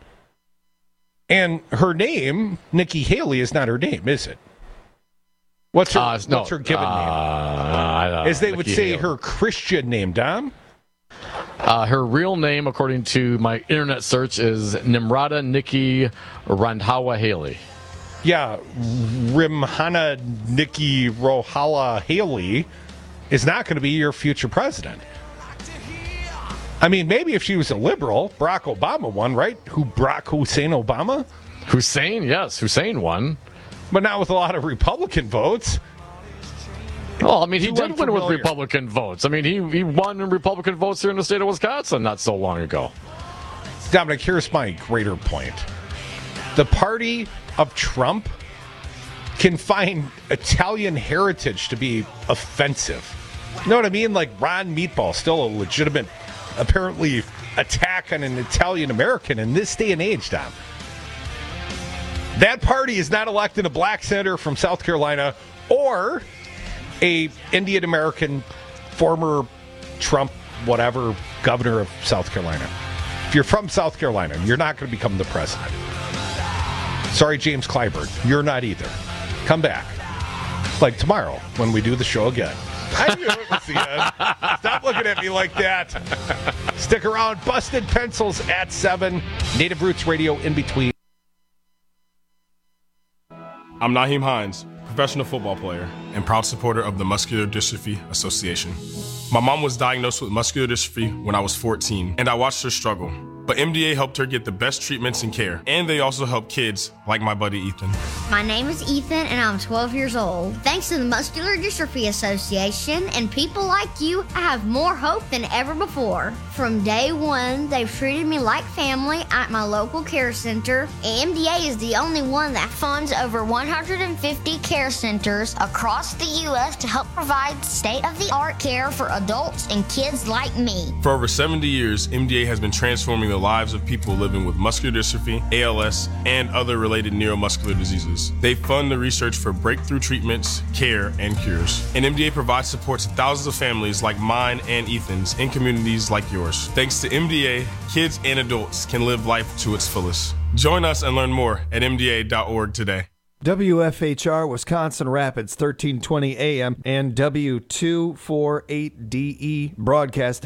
Speaker 20: And her name, Nikki Haley, is not her name, is it? What's her given name? As they would say, her Christian name, Dom?
Speaker 21: Her real name, according to my internet search, is Nimrata Nikki Randhawa Haley.
Speaker 20: Yeah, Rimhana Nikki Rohala Haley is not going to be your future president. I mean, maybe if she was a liberal, Barack Obama won, right? Barack Hussein Obama?
Speaker 21: Hussein, yes, Hussein won.
Speaker 20: But not with a lot of Republican votes.
Speaker 21: Well, I mean, he did win with Republican votes. I mean, he won Republican votes here in the state of Wisconsin not so long ago.
Speaker 20: Dominic, here's my greater point. The party of Trump can find Italian heritage to be offensive. You know what I mean? Like Ron Meatball, still a legitimate, apparently, attack on an Italian American in this day and age, Dom. That party is not electing a black senator from South Carolina or a Indian American former Trump, whatever, governor of South Carolina. If you're from South Carolina, you're not going to become the president. Sorry, James Clyburn, you're not either. Come back. Like tomorrow when we do the show again. I knew it was the end. Stop looking at me like that. Stick around. Busted Pencils at 7. Native Roots Radio in between.
Speaker 5: I'm Naheem Hines, professional football player and proud supporter of the Muscular Dystrophy Association. My mom was diagnosed with muscular dystrophy when I was 14, and I watched her struggle. But MDA helped her get the best treatments and care, and they also help kids like my buddy Ethan.
Speaker 6: My name is Ethan, and I'm 12 years old. Thanks to the Muscular Dystrophy Association and people like you, I have more hope than ever before. From day one, they've treated me like family at my local care center. MDA is the only one that funds over 150 care centers across the U.S. to help provide state-of-the-art care for adults and kids like me.
Speaker 5: For over 70 years, MDA has been transforming the lives of people living with muscular dystrophy, ALS, and other related neuromuscular diseases. They fund the research for breakthrough treatments, care, and cures. And MDA provides support to thousands of families like mine and Ethan's in communities like yours. Thanks to MDA, kids and adults can live life to its fullest. Join us and learn more at MDA.org today.
Speaker 1: WFHR Wisconsin Rapids, 1320 AM and W248DE broadcasting.